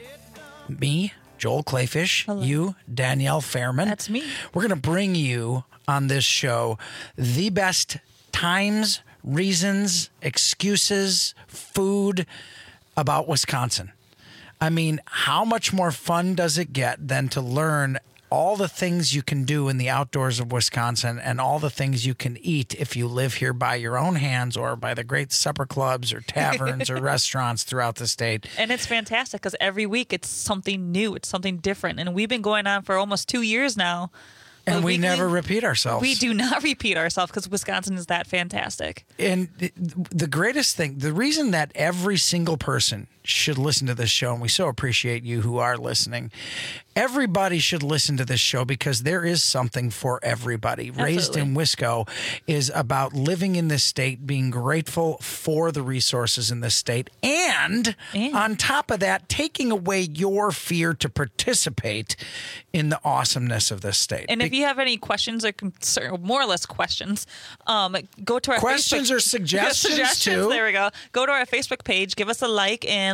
Me, Joel Clayfish, Hello. You, Danielle Fairman. That's me. We're going to bring you on this show the best times, reasons, excuses, food about Wisconsin. I mean, how much more fun does it get than to learn all the things you can do in the outdoors of Wisconsin and all the things you can eat if you live here by your own hands or by the great supper clubs or taverns or restaurants throughout the state. And it's fantastic because every week it's something new. It's something different. And we've been going on for almost two years now. And we, we never repeat ourselves. We do not repeat ourselves because Wisconsin is that fantastic. And the greatest thing, the reason that every single person should listen to this show, and we so appreciate you who are listening, everybody should listen to this show because there is something for everybody. Absolutely. Raised in Wisco is about living in this state, being grateful for the resources in this state, and, and on top of that, taking away your fear to participate in the awesomeness of this state. And if you have any questions or concern, more or less questions, um, go to our questions Facebook, or suggestions, suggestions too. There we go. Go to our Facebook page, give us a like, and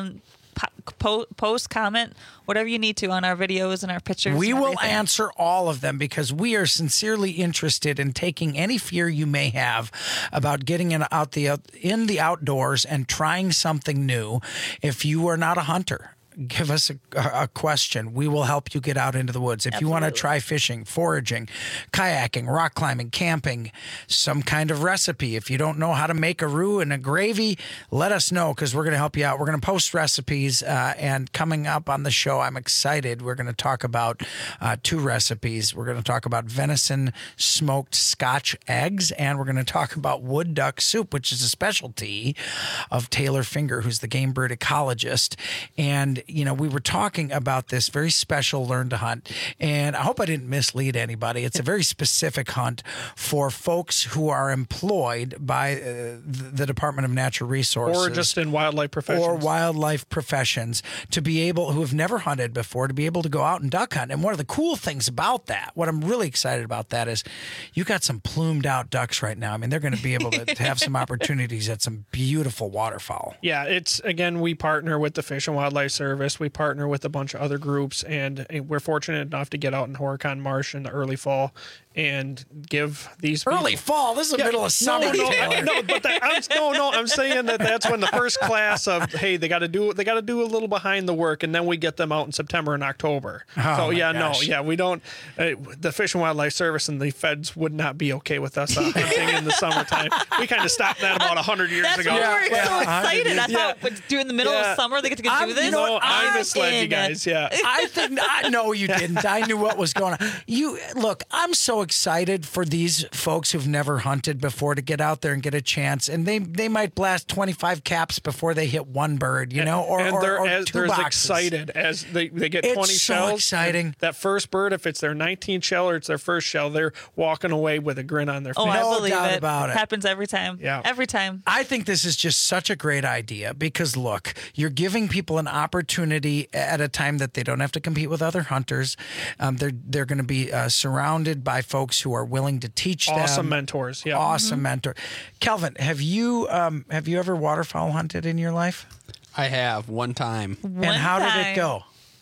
po- post, comment, whatever you need to on our videos and our pictures. We will everything. answer all of them because we are sincerely interested in taking any fear you may have about getting in, out the in the outdoors and trying something new. If you are not a hunter, give us a, a question. We will help you get out into the woods. If Absolutely. You want to try fishing, foraging, kayaking, rock climbing, camping, some kind of recipe. If you don't know how to make a roux and a gravy, let us know because we're going to help you out. We're going to post recipes. Uh, and coming up on the show, I'm excited. We're going to talk about uh, two recipes. We're going to talk about venison smoked Scotch eggs, and we're going to talk about wood duck soup, which is a specialty of Taylor Finger, who's the game bird ecologist. And you know, we were talking about this very special Learn to Hunt, and I hope I didn't mislead anybody. It's a very specific hunt for folks who are employed by uh, the Department of Natural Resources. Or just in wildlife professions. Or wildlife professions, to be able, who have never hunted before, to be able to go out and duck hunt. And one of the cool things about that, what I'm really excited about that is you got some plumed out ducks right now. I mean, they're going to be able to, to have some opportunities at some beautiful waterfowl. Yeah, it's, again, we partner with the Fish and Wildlife Service. We partner with a bunch of other groups, and we're fortunate enough to get out in Horicon Marsh in the early fall and give these early people, fall. This is the yeah, middle of summer. No, no, no, but the, I'm, no, no. I'm saying that that's when the first class of hey, they got to do they got to do a little behind the work, and then we get them out in September and October. Oh, so yeah, gosh. no, yeah, we don't. Uh, the Fish and Wildlife Service and the feds would not be okay with us uh, hunting in the summertime. We kind of stopped that about a hundred years that's ago. That's why yeah, we're yeah. so excited. I yeah. thought during the middle yeah. of summer they get to go I'm, do this. You know no, I I'm misled in. you guys. Yeah, I think I know you didn't. I knew what was going on. You look. I'm so excited for these folks who've never hunted before to get out there and get a chance, and they they might blast twenty-five caps before they hit one bird, you know, or, and or, they're or as, two they're as boxes. excited as they, they get it's twenty so shells. Exciting! That first bird, if it's their nineteenth shell or it's their first shell, they're walking away with a grin on their face. Oh, I no believe doubt it. about it. Happens every time. Yeah, every time. I think this is just such a great idea because look, you're giving people an opportunity at a time that they don't have to compete with other hunters. Um, they're they're going to be uh, surrounded by folks who are willing to teach them. Awesome mentors, yeah. Awesome mm-hmm. mentor. Calvin, have you um, have you ever waterfowl hunted in your life? I have one time. One and how time. did it go?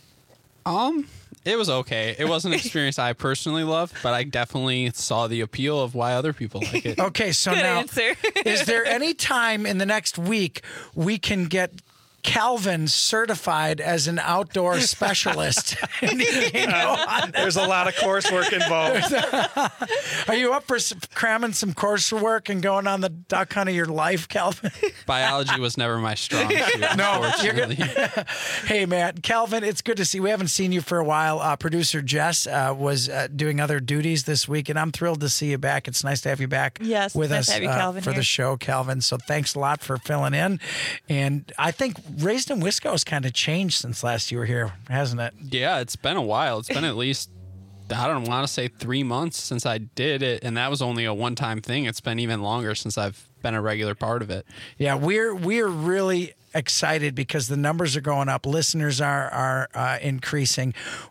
Um, it was okay. It wasn't an experience I personally loved, but I definitely saw the appeal of why other people like it. Okay, so Good now, answer. is there any time in the next week we can get Calvin certified as an outdoor specialist? you know, uh, there's a lot of coursework involved. Are you up for some, cramming some coursework and going on the duck hunt of your life, Calvin? Biology was never my strong suit. No, you're unfortunately. good. Hey, man, Calvin, it's good to see. We haven't seen you for a while. Uh, producer Jess uh, was uh, doing other duties this week, and I'm thrilled to see you back. It's nice to have you back yes, with nice us to have you, uh, Calvin, for here. the show, Calvin. So thanks a lot for filling in. And I think Raised in Wisco has kind of changed since last you were here, hasn't it? Yeah, it's been a while. It's been at least, I don't want to say three months since I did it, and that was only a one-time thing. It's been even longer since I've been a regular part of it. Yeah, we're we're really excited because the numbers are going up. Listeners are are uh, increasing.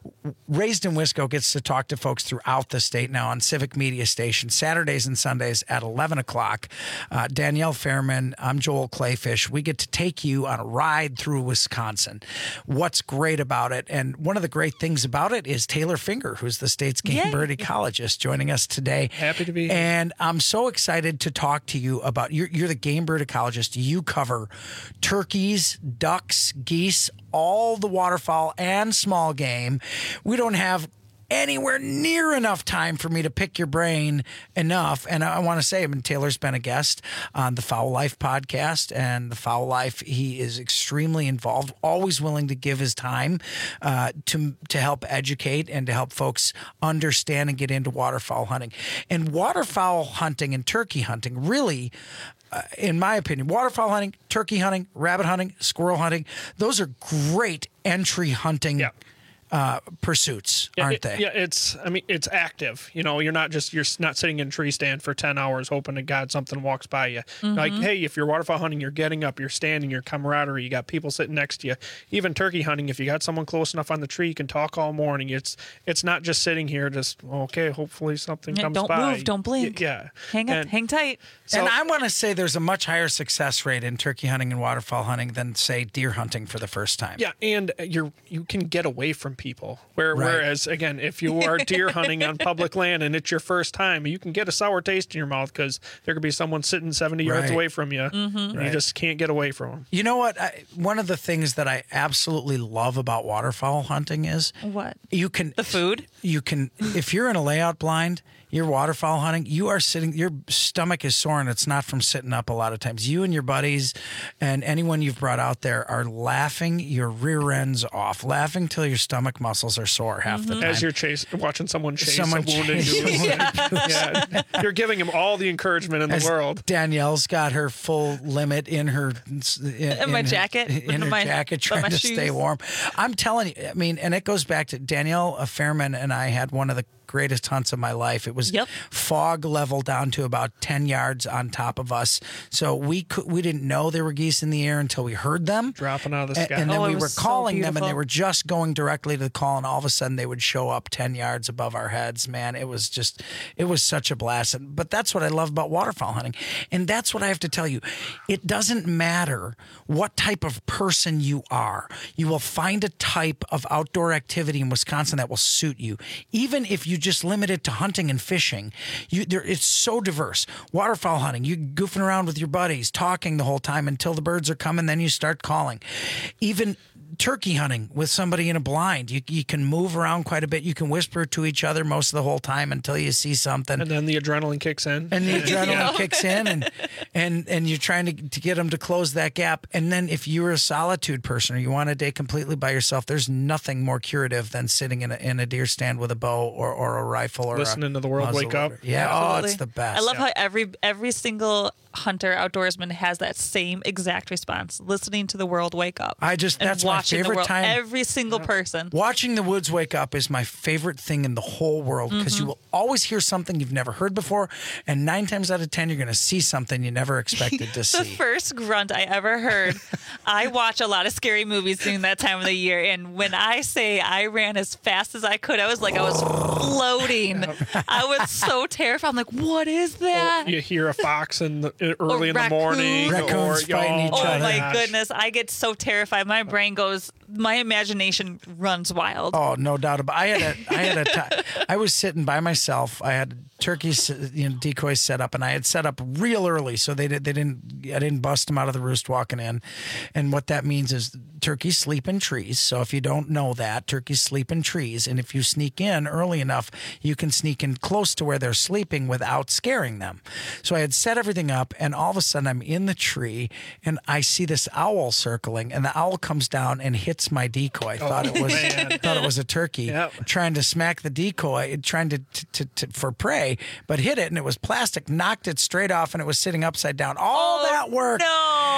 Raised in Wisco gets to talk to folks throughout the state now on Civic Media Station, Saturdays and Sundays at eleven o'clock. Uh, Danielle Fairman, I'm Joel Clayfish. We get to take you on a ride through Wisconsin. What's great about it, and one of the great things about it is Taylor Finger, who's the state's game bird ecologist, joining us today. Happy to be here. And I'm so excited to talk to you about, you're, you're the game bird ecologist. You cover turkeys, ducks, geese, all the waterfowl and small game. We don't have anywhere near enough time for me to pick your brain enough. And I want to say, I mean, Taylor's been a guest on the Fowl Life podcast, and the Fowl Life, he is extremely involved, always willing to give his time uh, to to help educate and to help folks understand and get into waterfowl hunting. And waterfowl hunting and turkey hunting really, Uh, in my opinion, waterfowl hunting, turkey hunting, rabbit hunting, squirrel hunting, those are great entry hunting yeah. uh, pursuits, yeah, aren't it, they? Yeah, it's, I mean, it's active. You know, you're not just, you're not sitting in a tree stand for ten hours hoping to God something walks by you. Mm-hmm. Like, hey, if you're waterfowl hunting, you're getting up, you're standing, you're camaraderie, you got people sitting next to you. Even turkey hunting, if you got someone close enough on the tree, you can talk all morning. It's it's not just sitting here, just, okay, hopefully something yeah, comes don't by. Don't move, don't blink. Y- yeah. Hang up, and, hang tight. So, and I want to say there's a much higher success rate in turkey hunting and waterfowl hunting than, say, deer hunting for the first time. Yeah, and you're you can get away from people. Where, Right. Whereas, again, if you are deer hunting on public land and it's your first time, you can get a sour taste in your mouth because there could be someone sitting seventy yards Right. away from you. Mm-hmm. And Right. you just can't get away from them. You know what? I, one of the things that I absolutely love about waterfowl hunting is What? you can The food? You can, if you're in a layout blind, you're waterfowl hunting, you are sitting, your stomach is sore, and it's not from sitting up a lot of times. You and your buddies and anyone you've brought out there are laughing your rear ends off, laughing till your stomach muscles are sore half Mm-hmm. the time. As you're chase, watching someone chase Someone a wounded chase- goose. Yeah. yeah. You're giving him all the encouragement in the As world. Danielle's got her full limit in her in, In my her- jacket, in her my- jacket, but my trying to shoes. stay warm. I'm telling you, I mean, and it goes back to Danielle Fairman and I had one of the greatest hunts of my life. It was Yep. fog level down to about ten yards on top of us, so we could we didn't know there were geese in the air until we heard them Dropping out of the A- sky. and then Oh, it we were was so calling them, and they beautiful. were just going directly to the call, and all of a sudden they would show up ten yards above our heads. Man, it was just, it was such a blast. And- But that's what I love about waterfowl hunting, and that's what I have to tell you. It doesn't matter what type of person you are. You will find a type of outdoor activity in Wisconsin that will suit you, even if you just limit it to hunting and fishing. You, there, it's so diverse. Waterfowl hunting, you goofing around with your buddies, talking the whole time until the birds are coming, then you start calling. Even turkey hunting with somebody in a blind, you, you can move around quite a bit. You can whisper to each other most of the whole time until you see something. And then the adrenaline kicks in. And the adrenaline Yeah. kicks in, and and and you're trying to, to get them to close that gap. And then if you're a solitude person or you want a day completely by yourself, there's nothing more curative than sitting in a, in a deer stand with a bow or, or a rifle or Listening a to the world wake up. muzzleloader. Yeah, Absolutely. oh, it's the best. I love how every every single hunter outdoorsman has that same exact response: listening to the world wake up. I just and that's my watching the favorite world, time. Every single person. Watching the woods wake up is my favorite thing in the whole world because Mhm. you will always hear something you've never heard before, and nine times out of ten you're going to see something you never expected to The see. first grunt I ever heard. I watch a lot of scary movies during that time of the year, and when I say I ran as fast as I could, I was like I was floating. I was so terrified. I'm like, what is that? You hear a fox in the, early in the morning. Raccoons or, fighting each oh, Oh my gosh. goodness, I get so terrified. My brain goes, my imagination runs wild. Oh, no doubt about. I had a, I had a, ti- I was sitting by myself. I had turkeys, you know, decoys set up, and I had set up real early, so they did, they didn't, I didn't bust them out of the roost walking in. And what that means is turkeys sleep in trees. So if you don't know that, turkeys sleep in trees, and if you sneak in early enough, you can sneak in close to where they're sleeping without scaring them. So I had set everything up, and all of a sudden I'm in the tree, and I see this owl circling, and the owl comes down and hits my decoy. I thought it was man. thought it was a turkey Yep. trying to smack the decoy, trying to, to, to, to for prey, but hit it, and it was plastic, knocked it straight off, and it was sitting upside down. All that work, No.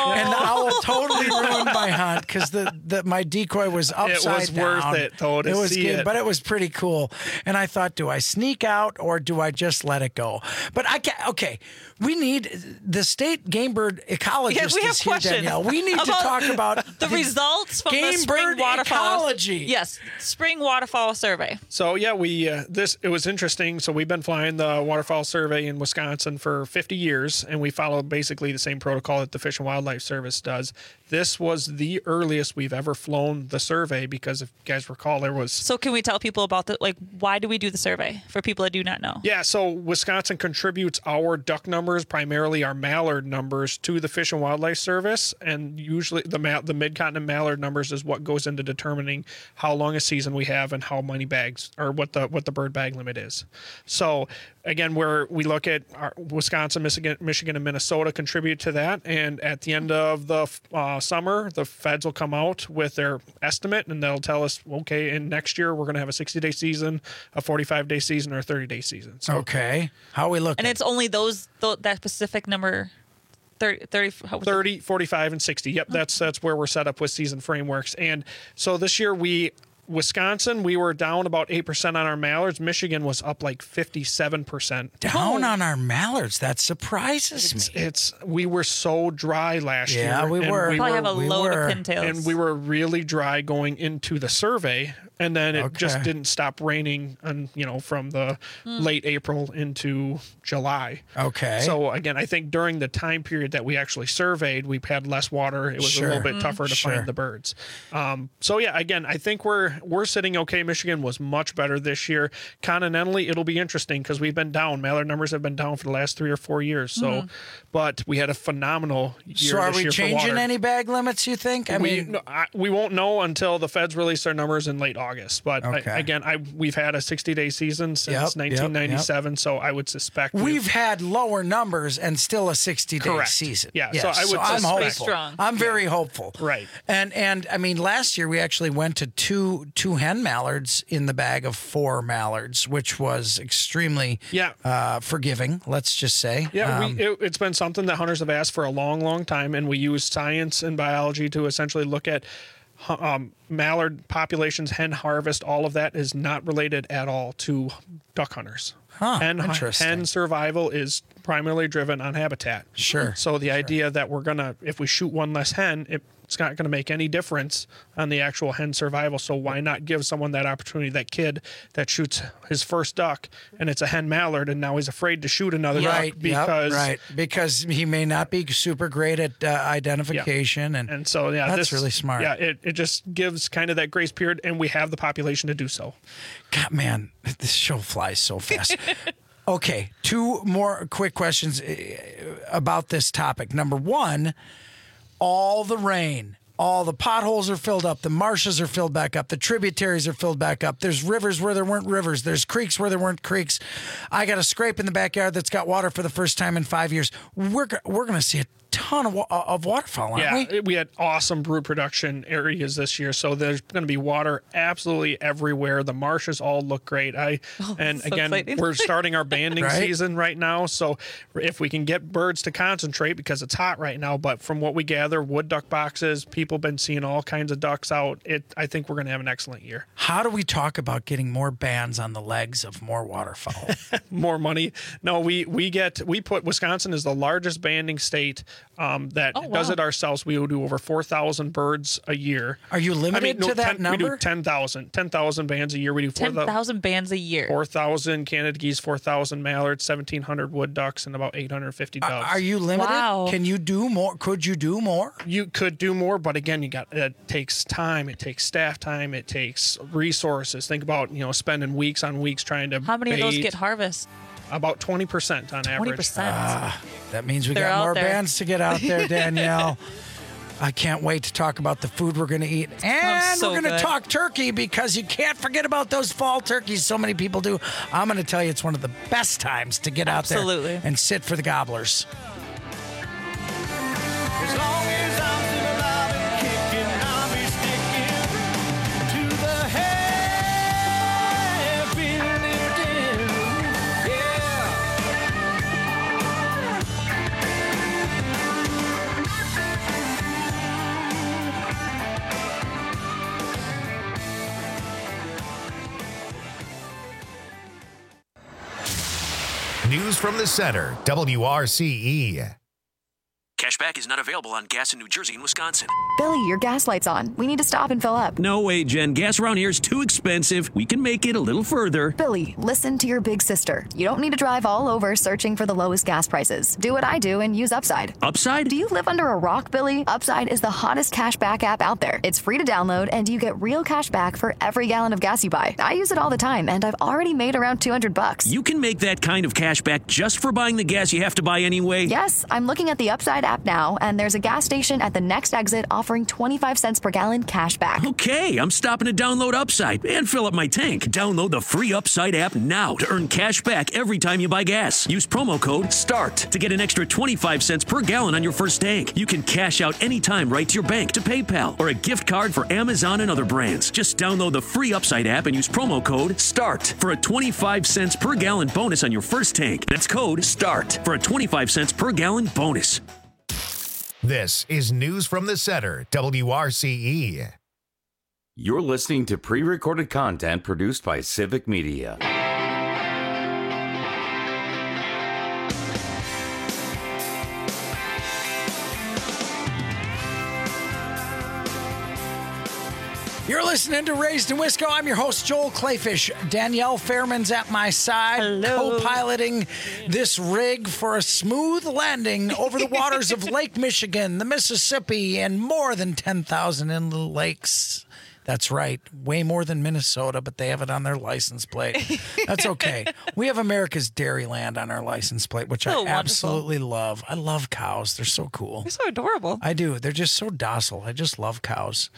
And the owl totally ruined my hunt because the, the my decoy was upside was down. worth it, though, to it was see good, it. but it was pretty cool. And I thought, do I sneak out or do I just let it go? But I can't. Okay, we need the state game bird ecologist Yeah, we have is here, questions Danielle. We need to about talk about the results from game the spring bird waterfowl ecology. Yes, spring waterfowl survey. So yeah, we uh, this it was interesting. So we've been flying the waterfowl survey in Wisconsin for fifty years, and we follow basically the same protocol that the Fish and Wildlife Service does. This was the earliest we've ever flown the survey because, if you guys recall, there was. So can we tell people about the like why do we do the survey for people that do not know? Yeah, so Wisconsin contributes our duck numbers, primarily our mallard numbers, to the Fish and Wildlife Service, and usually the ma- the mid-continent mallard numbers is what goes into determining how long a season we have and how many bags or what the what the bird bag limit is. So again, where we look at our Wisconsin, Michigan, Michigan, and Minnesota contribute to that, and at the end of the uh, summer, the feds will come out with their estimate, and they'll tell us, okay, in next year we're going to have a sixty-day season, a forty-five day season, or a thirty-day season. So, okay, how are we looking? And it's only those th- that specific number. thirty, thirty, how was thirty, forty-five, and sixty. Yep, that's that's where we're set up with season frameworks. And so this year we Wisconsin, we were down about eight percent on our mallards. Michigan was up like fifty-seven percent. Down on our mallards. That surprises it's, me. It's we were so dry last yeah, year. we and were. We Probably were, have a we load were. of pintails. and we were really dry going into the survey, and then it Okay. just didn't stop raining, and you know, from the late April into July. Okay. So again, I think during the time period that we actually surveyed, we had less water. It was Sure. a little bit tougher to Sure. find the birds. Um, so yeah, again, I think we're we're sitting okay. Michigan was much better this year. Continentally, it'll be interesting because we've been down. Mallard numbers have been down for the last three or four years. So, Mhm. but we had a phenomenal year. So are this we year for changing water. any bag limits, you think? I we, mean, no, I, we won't know until the feds release their numbers in late August. But I- Okay. again, I we've had a sixty-day season since Yep, yep, nineteen ninety-seven, so I would suspect we've had lower numbers and still a sixty-day Correct. season. Yeah, Yes, so I would I'm suspect- hopeful. Strong. I'm very hopeful. Right. And and I mean, last year we actually went to two two hen mallards in the bag of four mallards, which was extremely Yeah. uh, forgiving. Let's just say. Yeah, Um, we, it, it's been something that hunters have asked for a long, long time, and we use science and biology to essentially look at hu- um, mallard populations, hen harvest. All of that is not related at all to duck hunters. Huh, hen, interesting. hen survival is primarily driven on habitat. Sure. So the idea that we're gonna, if we shoot one less hen, it, it's not going to make any difference on the actual hen survival. So why not give someone that opportunity? That kid that shoots his first duck and it's a hen mallard, and now he's afraid to shoot another right, duck because yep, right, because he may not be super great at uh, identification, and and so yeah, that's this, really smart. Yeah, it, it just gives kind of that grace period, and we have the population to do so. God, man, this show flies so fast. Okay, two more quick questions uh, about this topic. Number one, all the rain, all the potholes are filled up, the marshes are filled back up, the tributaries are filled back up. There's rivers where there weren't rivers, there's creeks where there weren't creeks. I got a scrape in the backyard that's got water for the first time in five years. We're go- we're going to see a ton of, wa- of waterfowl, aren't Yeah, we? we had awesome brood production areas this year, so there's going to be water absolutely everywhere. The marshes all look great. I and so again, exciting. we're starting our banding Right. season right now, so if we can get birds to concentrate because it's hot right now, but from what we gather, wood duck boxes, people been seeing all kinds of ducks out. It, I think we're going to have an excellent year. How do we talk about getting more bands on the legs of more waterfowl? More money. No, we we get we put Wisconsin is the largest banding state um, that Oh, does wow. it ourselves. We will do over four thousand birds a year. Are you limited to that ten, number? We do ten thousand. ten thousand bands a year. We do ten thousand bands a year. four thousand Canada geese, four thousand mallards, seventeen hundred wood ducks, and about eight hundred fifty Are, doves. are you limited? Wow. Can you do more? Could you do more? You could do more, but again, you got it takes time. It takes staff time. It takes resources. Think about you know spending weeks on weeks trying to. How many of those bait. get harvest? About twenty percent on average. Twenty percent. Ah, that means we They're got out more there. bands to get out there, Danielle. I can't wait to talk about the food we're going to eat. And so we're going to good. talk turkey because you can't forget about those fall turkeys. So many people do. I'm going to tell you it's one of the best times to get out Absolutely. there and sit for the gobblers. As long as I'm still alive and kicking, I'll be sticking to the happy little den. Yeah. News from the Center, W R C E. Cashback is not available on gas in New Jersey and Wisconsin. Billy, your gas light's on. We need to stop and fill up. No way, Jen. Gas around here is too expensive. We can make it a little further. Billy, listen to your big sister. You don't need to drive all over searching for the lowest gas prices. Do what I do and use Upside. Upside? Do you live under a rock, Billy? Upside is the hottest cashback app out there. It's free to download, and you get real cash back for every gallon of gas you buy. I use it all the time, and I've already made around two hundred bucks. You can make that kind of cash back just for buying the gas you have to buy anyway? Yes, I'm looking at the Upside app now, and there's a gas station at the next exit offering twenty-five cents per gallon cash back. Okay, I'm stopping to download Upside and fill up my tank. Download the free Upside app now to earn cash back every time you buy gas. Use promo code START to get an extra twenty-five cents per gallon on your first tank. You can cash out anytime right to your bank, to PayPal, or a gift card for Amazon and other brands. Just download the free Upside app and use promo code START for a twenty-five cents per gallon bonus on your first tank. That's code START for a twenty-five cents per gallon bonus. This is News from the Center, W R C E. You're listening to pre-recorded content produced by Civic Media. You're listening to Raised in Wisco. I'm your host, Joel Clayfish. Danielle Fairman's at my side, Hello. co-piloting this rig for a smooth landing over the waters of Lake Michigan, the Mississippi, and more than ten thousand inland lakes. That's right. Way more than Minnesota, but they have it on their license plate. That's okay. We have America's Dairyland on our license plate, which Oh, I wonderful. absolutely love. I love cows. They're so cool. They're so adorable. I do. They're just so docile. I just love cows.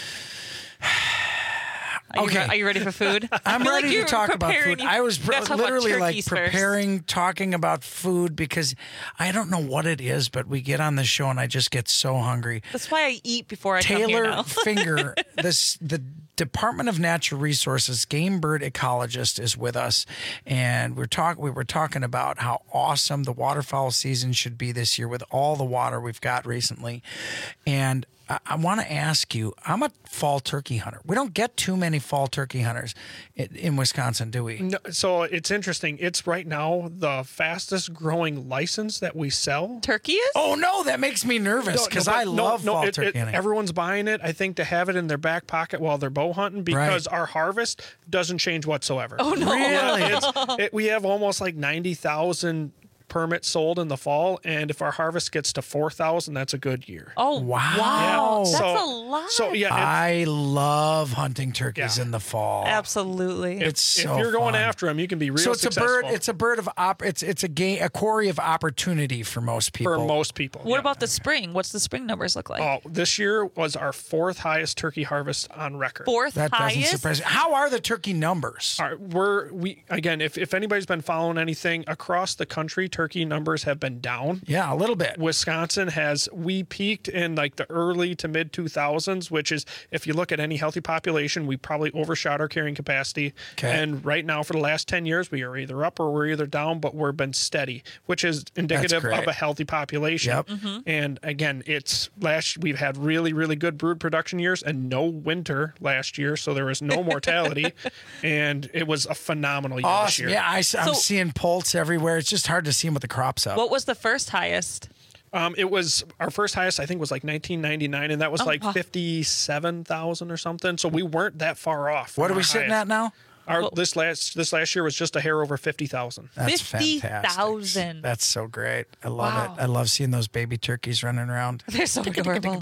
Are you, Okay. re- are you ready for food? I I'm feel like ready you to were talk about preparing- food. I was you pre- gotta talk about literally like turkeys first. preparing, talking about food because I don't know what it is, but we get on this show and I just get so hungry. That's why I eat before I come here Taylor now. Finger, this the Department of Natural Resources game bird ecologist is with us, and we're talk we were talking about how awesome the waterfowl season should be this year with all the water we've got recently, and I, I want to ask you. I'm a fall turkey hunter. We don't get too many fall turkey hunters in, in Wisconsin, do we? No, so it's interesting. It's right now the fastest growing license that we sell. Turkey is? Oh no, that makes me nervous because but I love fall it- turkey it- hunting. Everyone's buying it, I think, to have it in their back pocket while they're bow hunting because our harvest doesn't change whatsoever. Oh, no. Really? It's, it, we have almost like ninety thousand permits sold in the fall, and if our harvest gets to four thousand, that's a good year. Oh, Wow. wow. That's So- a lot. So, yeah, it's, I love hunting turkeys Yeah. in the fall. Absolutely. It's if so you're going fun. after them, you can be real So it's successful. a bird. It's a bird of op. It's it's a game, a quarry of opportunity for most people. for most people. what yeah. about the spring? What's the spring numbers look like? Oh, this year was our fourth highest turkey harvest on record. Fourth That doesn't highest? surprise me. How are the turkey numbers? All right, we're we again. If, if anybody's been following anything across the country, turkey numbers have been down. Yeah, a little bit. Wisconsin has we peaked in like the early to mid two thousands, which is if you look at any healthy population, we probably overshot our carrying capacity. Okay. And right now, for the last ten years, we are either up or we're either down, but we've been steady, which is indicative great. of a healthy population. Yep. And again, it's last we've had really really good brood production years and no winter last year, so there was no mortality, and it was a phenomenal year this Awesome. year. Yeah, I, am So- seeing poults everywhere. It's just hard to see them with the crops up. What was the first highest? Um, it was our first highest, I think, was like nineteen ninety-nine, and that was Oh, like wow. fifty-seven thousand or something. So we weren't that far off. what from are we our sitting highest. at now? Our this last this last year was just a hair over fifty thousand. That's fifty fantastic. thousand. That's so great. I love Wow. it. I love seeing those baby turkeys running around. They're so adorable.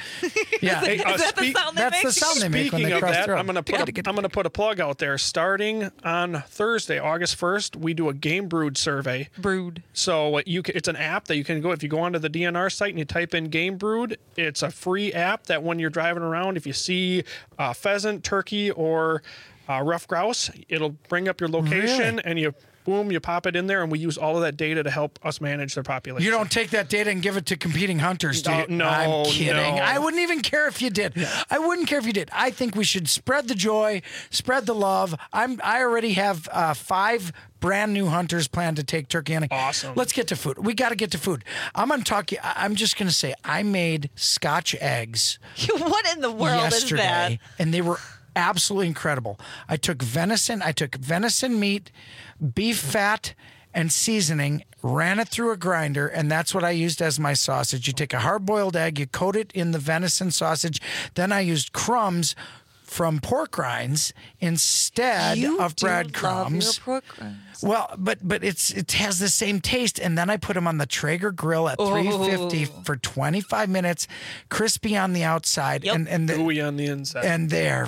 Yeah, Hey, uh, Is that the speak- sound they that's make? the sound they make when Speaking they of cross that, the road. I'm gonna put a, I'm gonna put a plug out there. Starting on Thursday, August first, we do a game brood survey. Brood. So you can, it's an app that you can go if you go onto the D N R site and you type in game brood. It's a free app that when you're driving around, if you see uh, pheasant, turkey, or uh, rough grouse, it'll bring up your location Really? and you boom, you pop it in there, and we use all of that data to help us manage their population. You don't take that data and give it to competing hunters, do you? No, no, I'm kidding. no. I wouldn't even care if you did. I wouldn't care if you did. I think we should spread the joy, spread the love. I'm. I already have uh, five brand new hunters planned to take turkey hunting. Awesome. Let's get to food. We got to get to food. I'm gonna talk. I- I'm just gonna say I made Scotch eggs What in the world yesterday, is that? and they were absolutely incredible. I took venison. I took venison meat, beef fat, and seasoning, ran it through a grinder, and that's what I used as my sausage. You take a hard-boiled egg, you coat it in the venison sausage. Then I used crumbs from pork rinds instead You of do love breadcrumbs. your pork rinds. Well, but but it's it has the same taste, and then I put them on the Traeger grill at Oh. three fifty for twenty-five minutes, crispy on the outside, and and the, gooey on the inside, and they're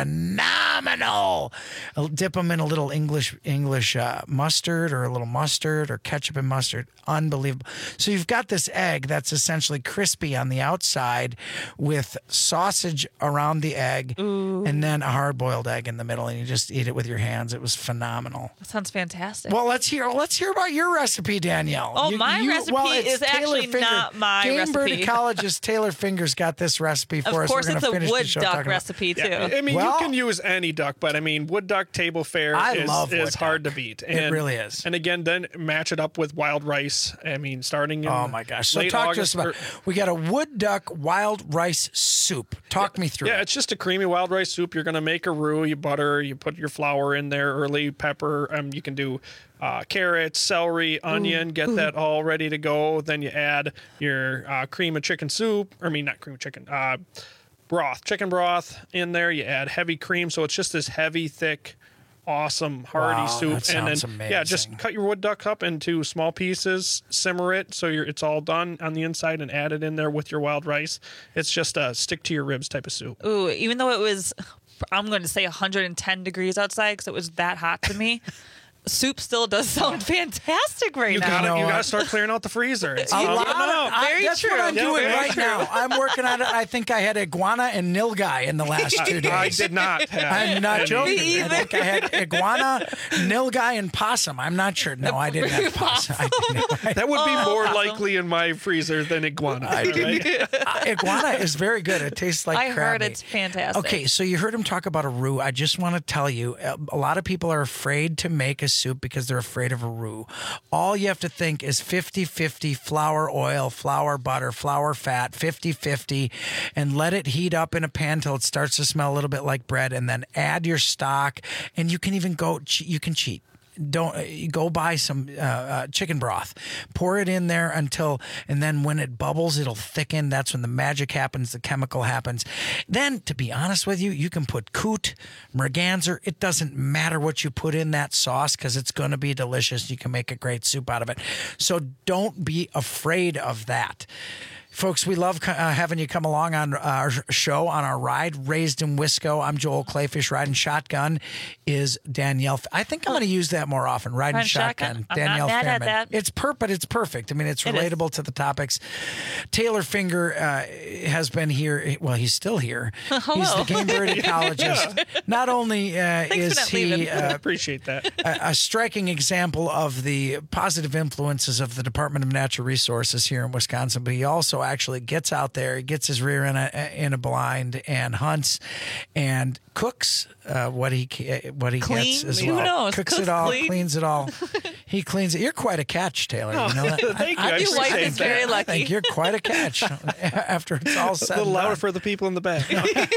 phenomenal. I'll dip them in a little English English uh, mustard or a little mustard or ketchup and mustard. Unbelievable. So you've got this egg that's essentially crispy on the outside with sausage around the egg and then a hard-boiled egg in the middle, and you just eat it with your hands. It was phenomenal. That sounds fantastic. Well, let's hear let's hear about your recipe, Danielle. Oh, my recipe it's is Taylor actually Finger. not my Game Bird recipe. Ecologist Taylor Fingers got this recipe for Of us. course, We're it's gonna a finish the wood show duck talking about- recipe, too. Yeah, I mean, Well- you can use any duck, but I mean, wood duck table fare I is, love wood is hard to beat. It really is. And again, then match it up with wild rice. I mean, starting in Oh my gosh! So late talk August to us about. or- We got a wood duck wild rice soup. Talk me through. Yeah, it. it's just a creamy wild rice soup. You're gonna make a roux. You butter. You put your flour in there early. Pepper. Um, you can do uh, carrots, celery, onion. Get that all ready to go. Then you add your uh, cream of chicken soup. Or I mean, not cream of chicken. Uh, broth, chicken broth in there. You add heavy cream, so it's just this heavy, thick, awesome, hearty Wow, soup. that And then sounds yeah, just amazing. cut your wood duck up into small pieces, simmer it so you're it's all done on the inside, and add it in there with your wild rice. It's just a stick to your ribs type of soup. Ooh, even though it was, I'm going to say one hundred ten degrees outside because it was that hot to me. Soup still does sound fantastic right You now. gotta, know you what? gotta start clearing out the freezer. It's A coming lot of, up. I, Very that's true. what I'm Yeah, doing very right true. now. I'm working on it. I think I had iguana and nilgai in the last two days. I did not have I'm not any. joking. Me I think I had iguana, nilgai, and possum. I'm not sure. No, I didn't have possum. I didn't. That would be Oh, more awesome. likely in my freezer than iguana. I right? didn't. Uh, iguana is very good. It tastes like I crab heard meat. it's fantastic. Okay, so you heard him talk about a roux. I just want to tell you, uh, a lot of people are afraid to make a soup because they're afraid of a roux. All you have to think is fifty-fifty flour, oil, flour, butter, flour, fat, fifty-fifty, and let it heat up in a pan till it starts to smell a little bit like bread, and then add your stock, and you can even go, che- you can cheat. Don't uh, you go buy some uh, uh, chicken broth, pour it in there until, and then when it bubbles, it'll thicken. That's when the magic happens, the chemical happens. Then, to be honest with you, you can put coot, merganser. It doesn't matter what you put in that sauce because it's going to be delicious. You can make a great soup out of it. So don't be afraid of that. Folks, we love uh, having you come along on our show, on our ride, Raised in Wisco. I'm Joel Clayfish. Riding Shotgun is Danielle. I think I'm going to use that more often. Riding Riding Shotgun. Shotgun? I'm Danielle not mad at Fairman. that. It's per, but it's perfect. I mean, it's It is. relatable to the topics. Taylor Finger uh, has been here. Well, he's still here. He's Hello. the game bird ecologist. Not only uh, Thanks for is not he leaving. uh, Appreciate that. a, a striking example of the positive influences of the Department of Natural Resources here in Wisconsin, but he also actually gets out there, he gets his rear in a in a blind and hunts and cooks uh, what he ca- what he Clean? gets as Who well. knows? Cooks Cooks it all, clean? cleans it all. He cleans it. You're quite a catch, Taylor. You know that? Thank you. I, I Your wife appreciate is that. very I lucky. think you're quite a catch after it's all A said little and louder done. for the people in the back.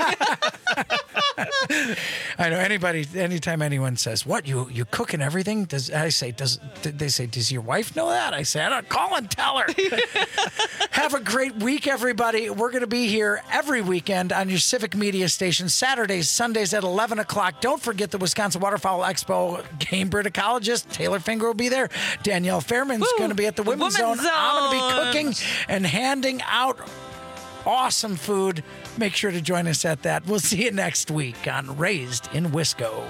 I know anybody. Anytime anyone says, "What you you cook and everything," does I say? Does they say? Does your wife know that? I say, "I don't call and tell her." Have a great week, everybody. We're going to be here every weekend on your Civic Media station, Saturdays, Sundays at eleven o'clock. Don't forget the Wisconsin Waterfowl Expo. Game bird ecologist Taylor Finger will be there. Danielle Fairman's Woo! going to be at the The Women's, Women's Zone. I'm going to be Zone. cooking and handing out awesome food. Make sure to join us at that. We'll see you next week on Raised in Wisco.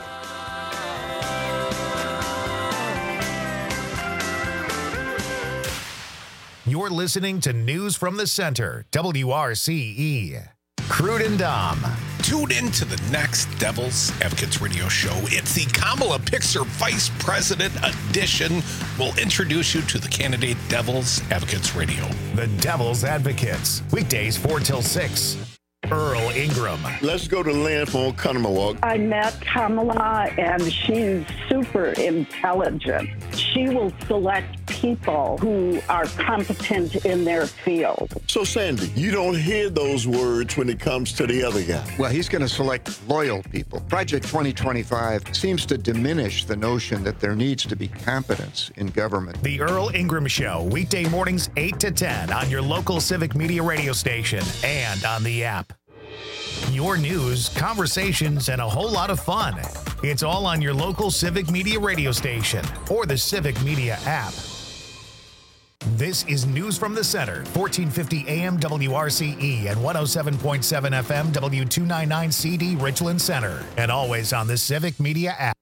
You're listening to News from the Center, W R C E. Crude and Dom. Tune in to the next Devil's Advocates radio show. It's the Kamala Pixer Vice President edition. We'll introduce you to the candidate Devil's Advocates Radio. The Devil's Advocates. Weekdays four till six. Earl Ingram. Let's go to Lynn from Oconomowoc. I met Kamala, and she's super intelligent. She will select people who are competent in their field. So, Sandy, you don't hear those words when it comes to the other guy. Well, he's going to select loyal people. Project twenty twenty-five seems to diminish the notion that there needs to be competence in government. The Earl Ingram Show, weekday mornings eight to ten on your local Civic Media radio station and on the app. Your news, conversations, and a whole lot of fun. It's all on your local Civic Media radio station or the Civic Media app. This is News from the Center, fourteen fifty A M W R C E and one oh seven point seven F M W two ninety-nine C D Richland Center, and always on the Civic Media app.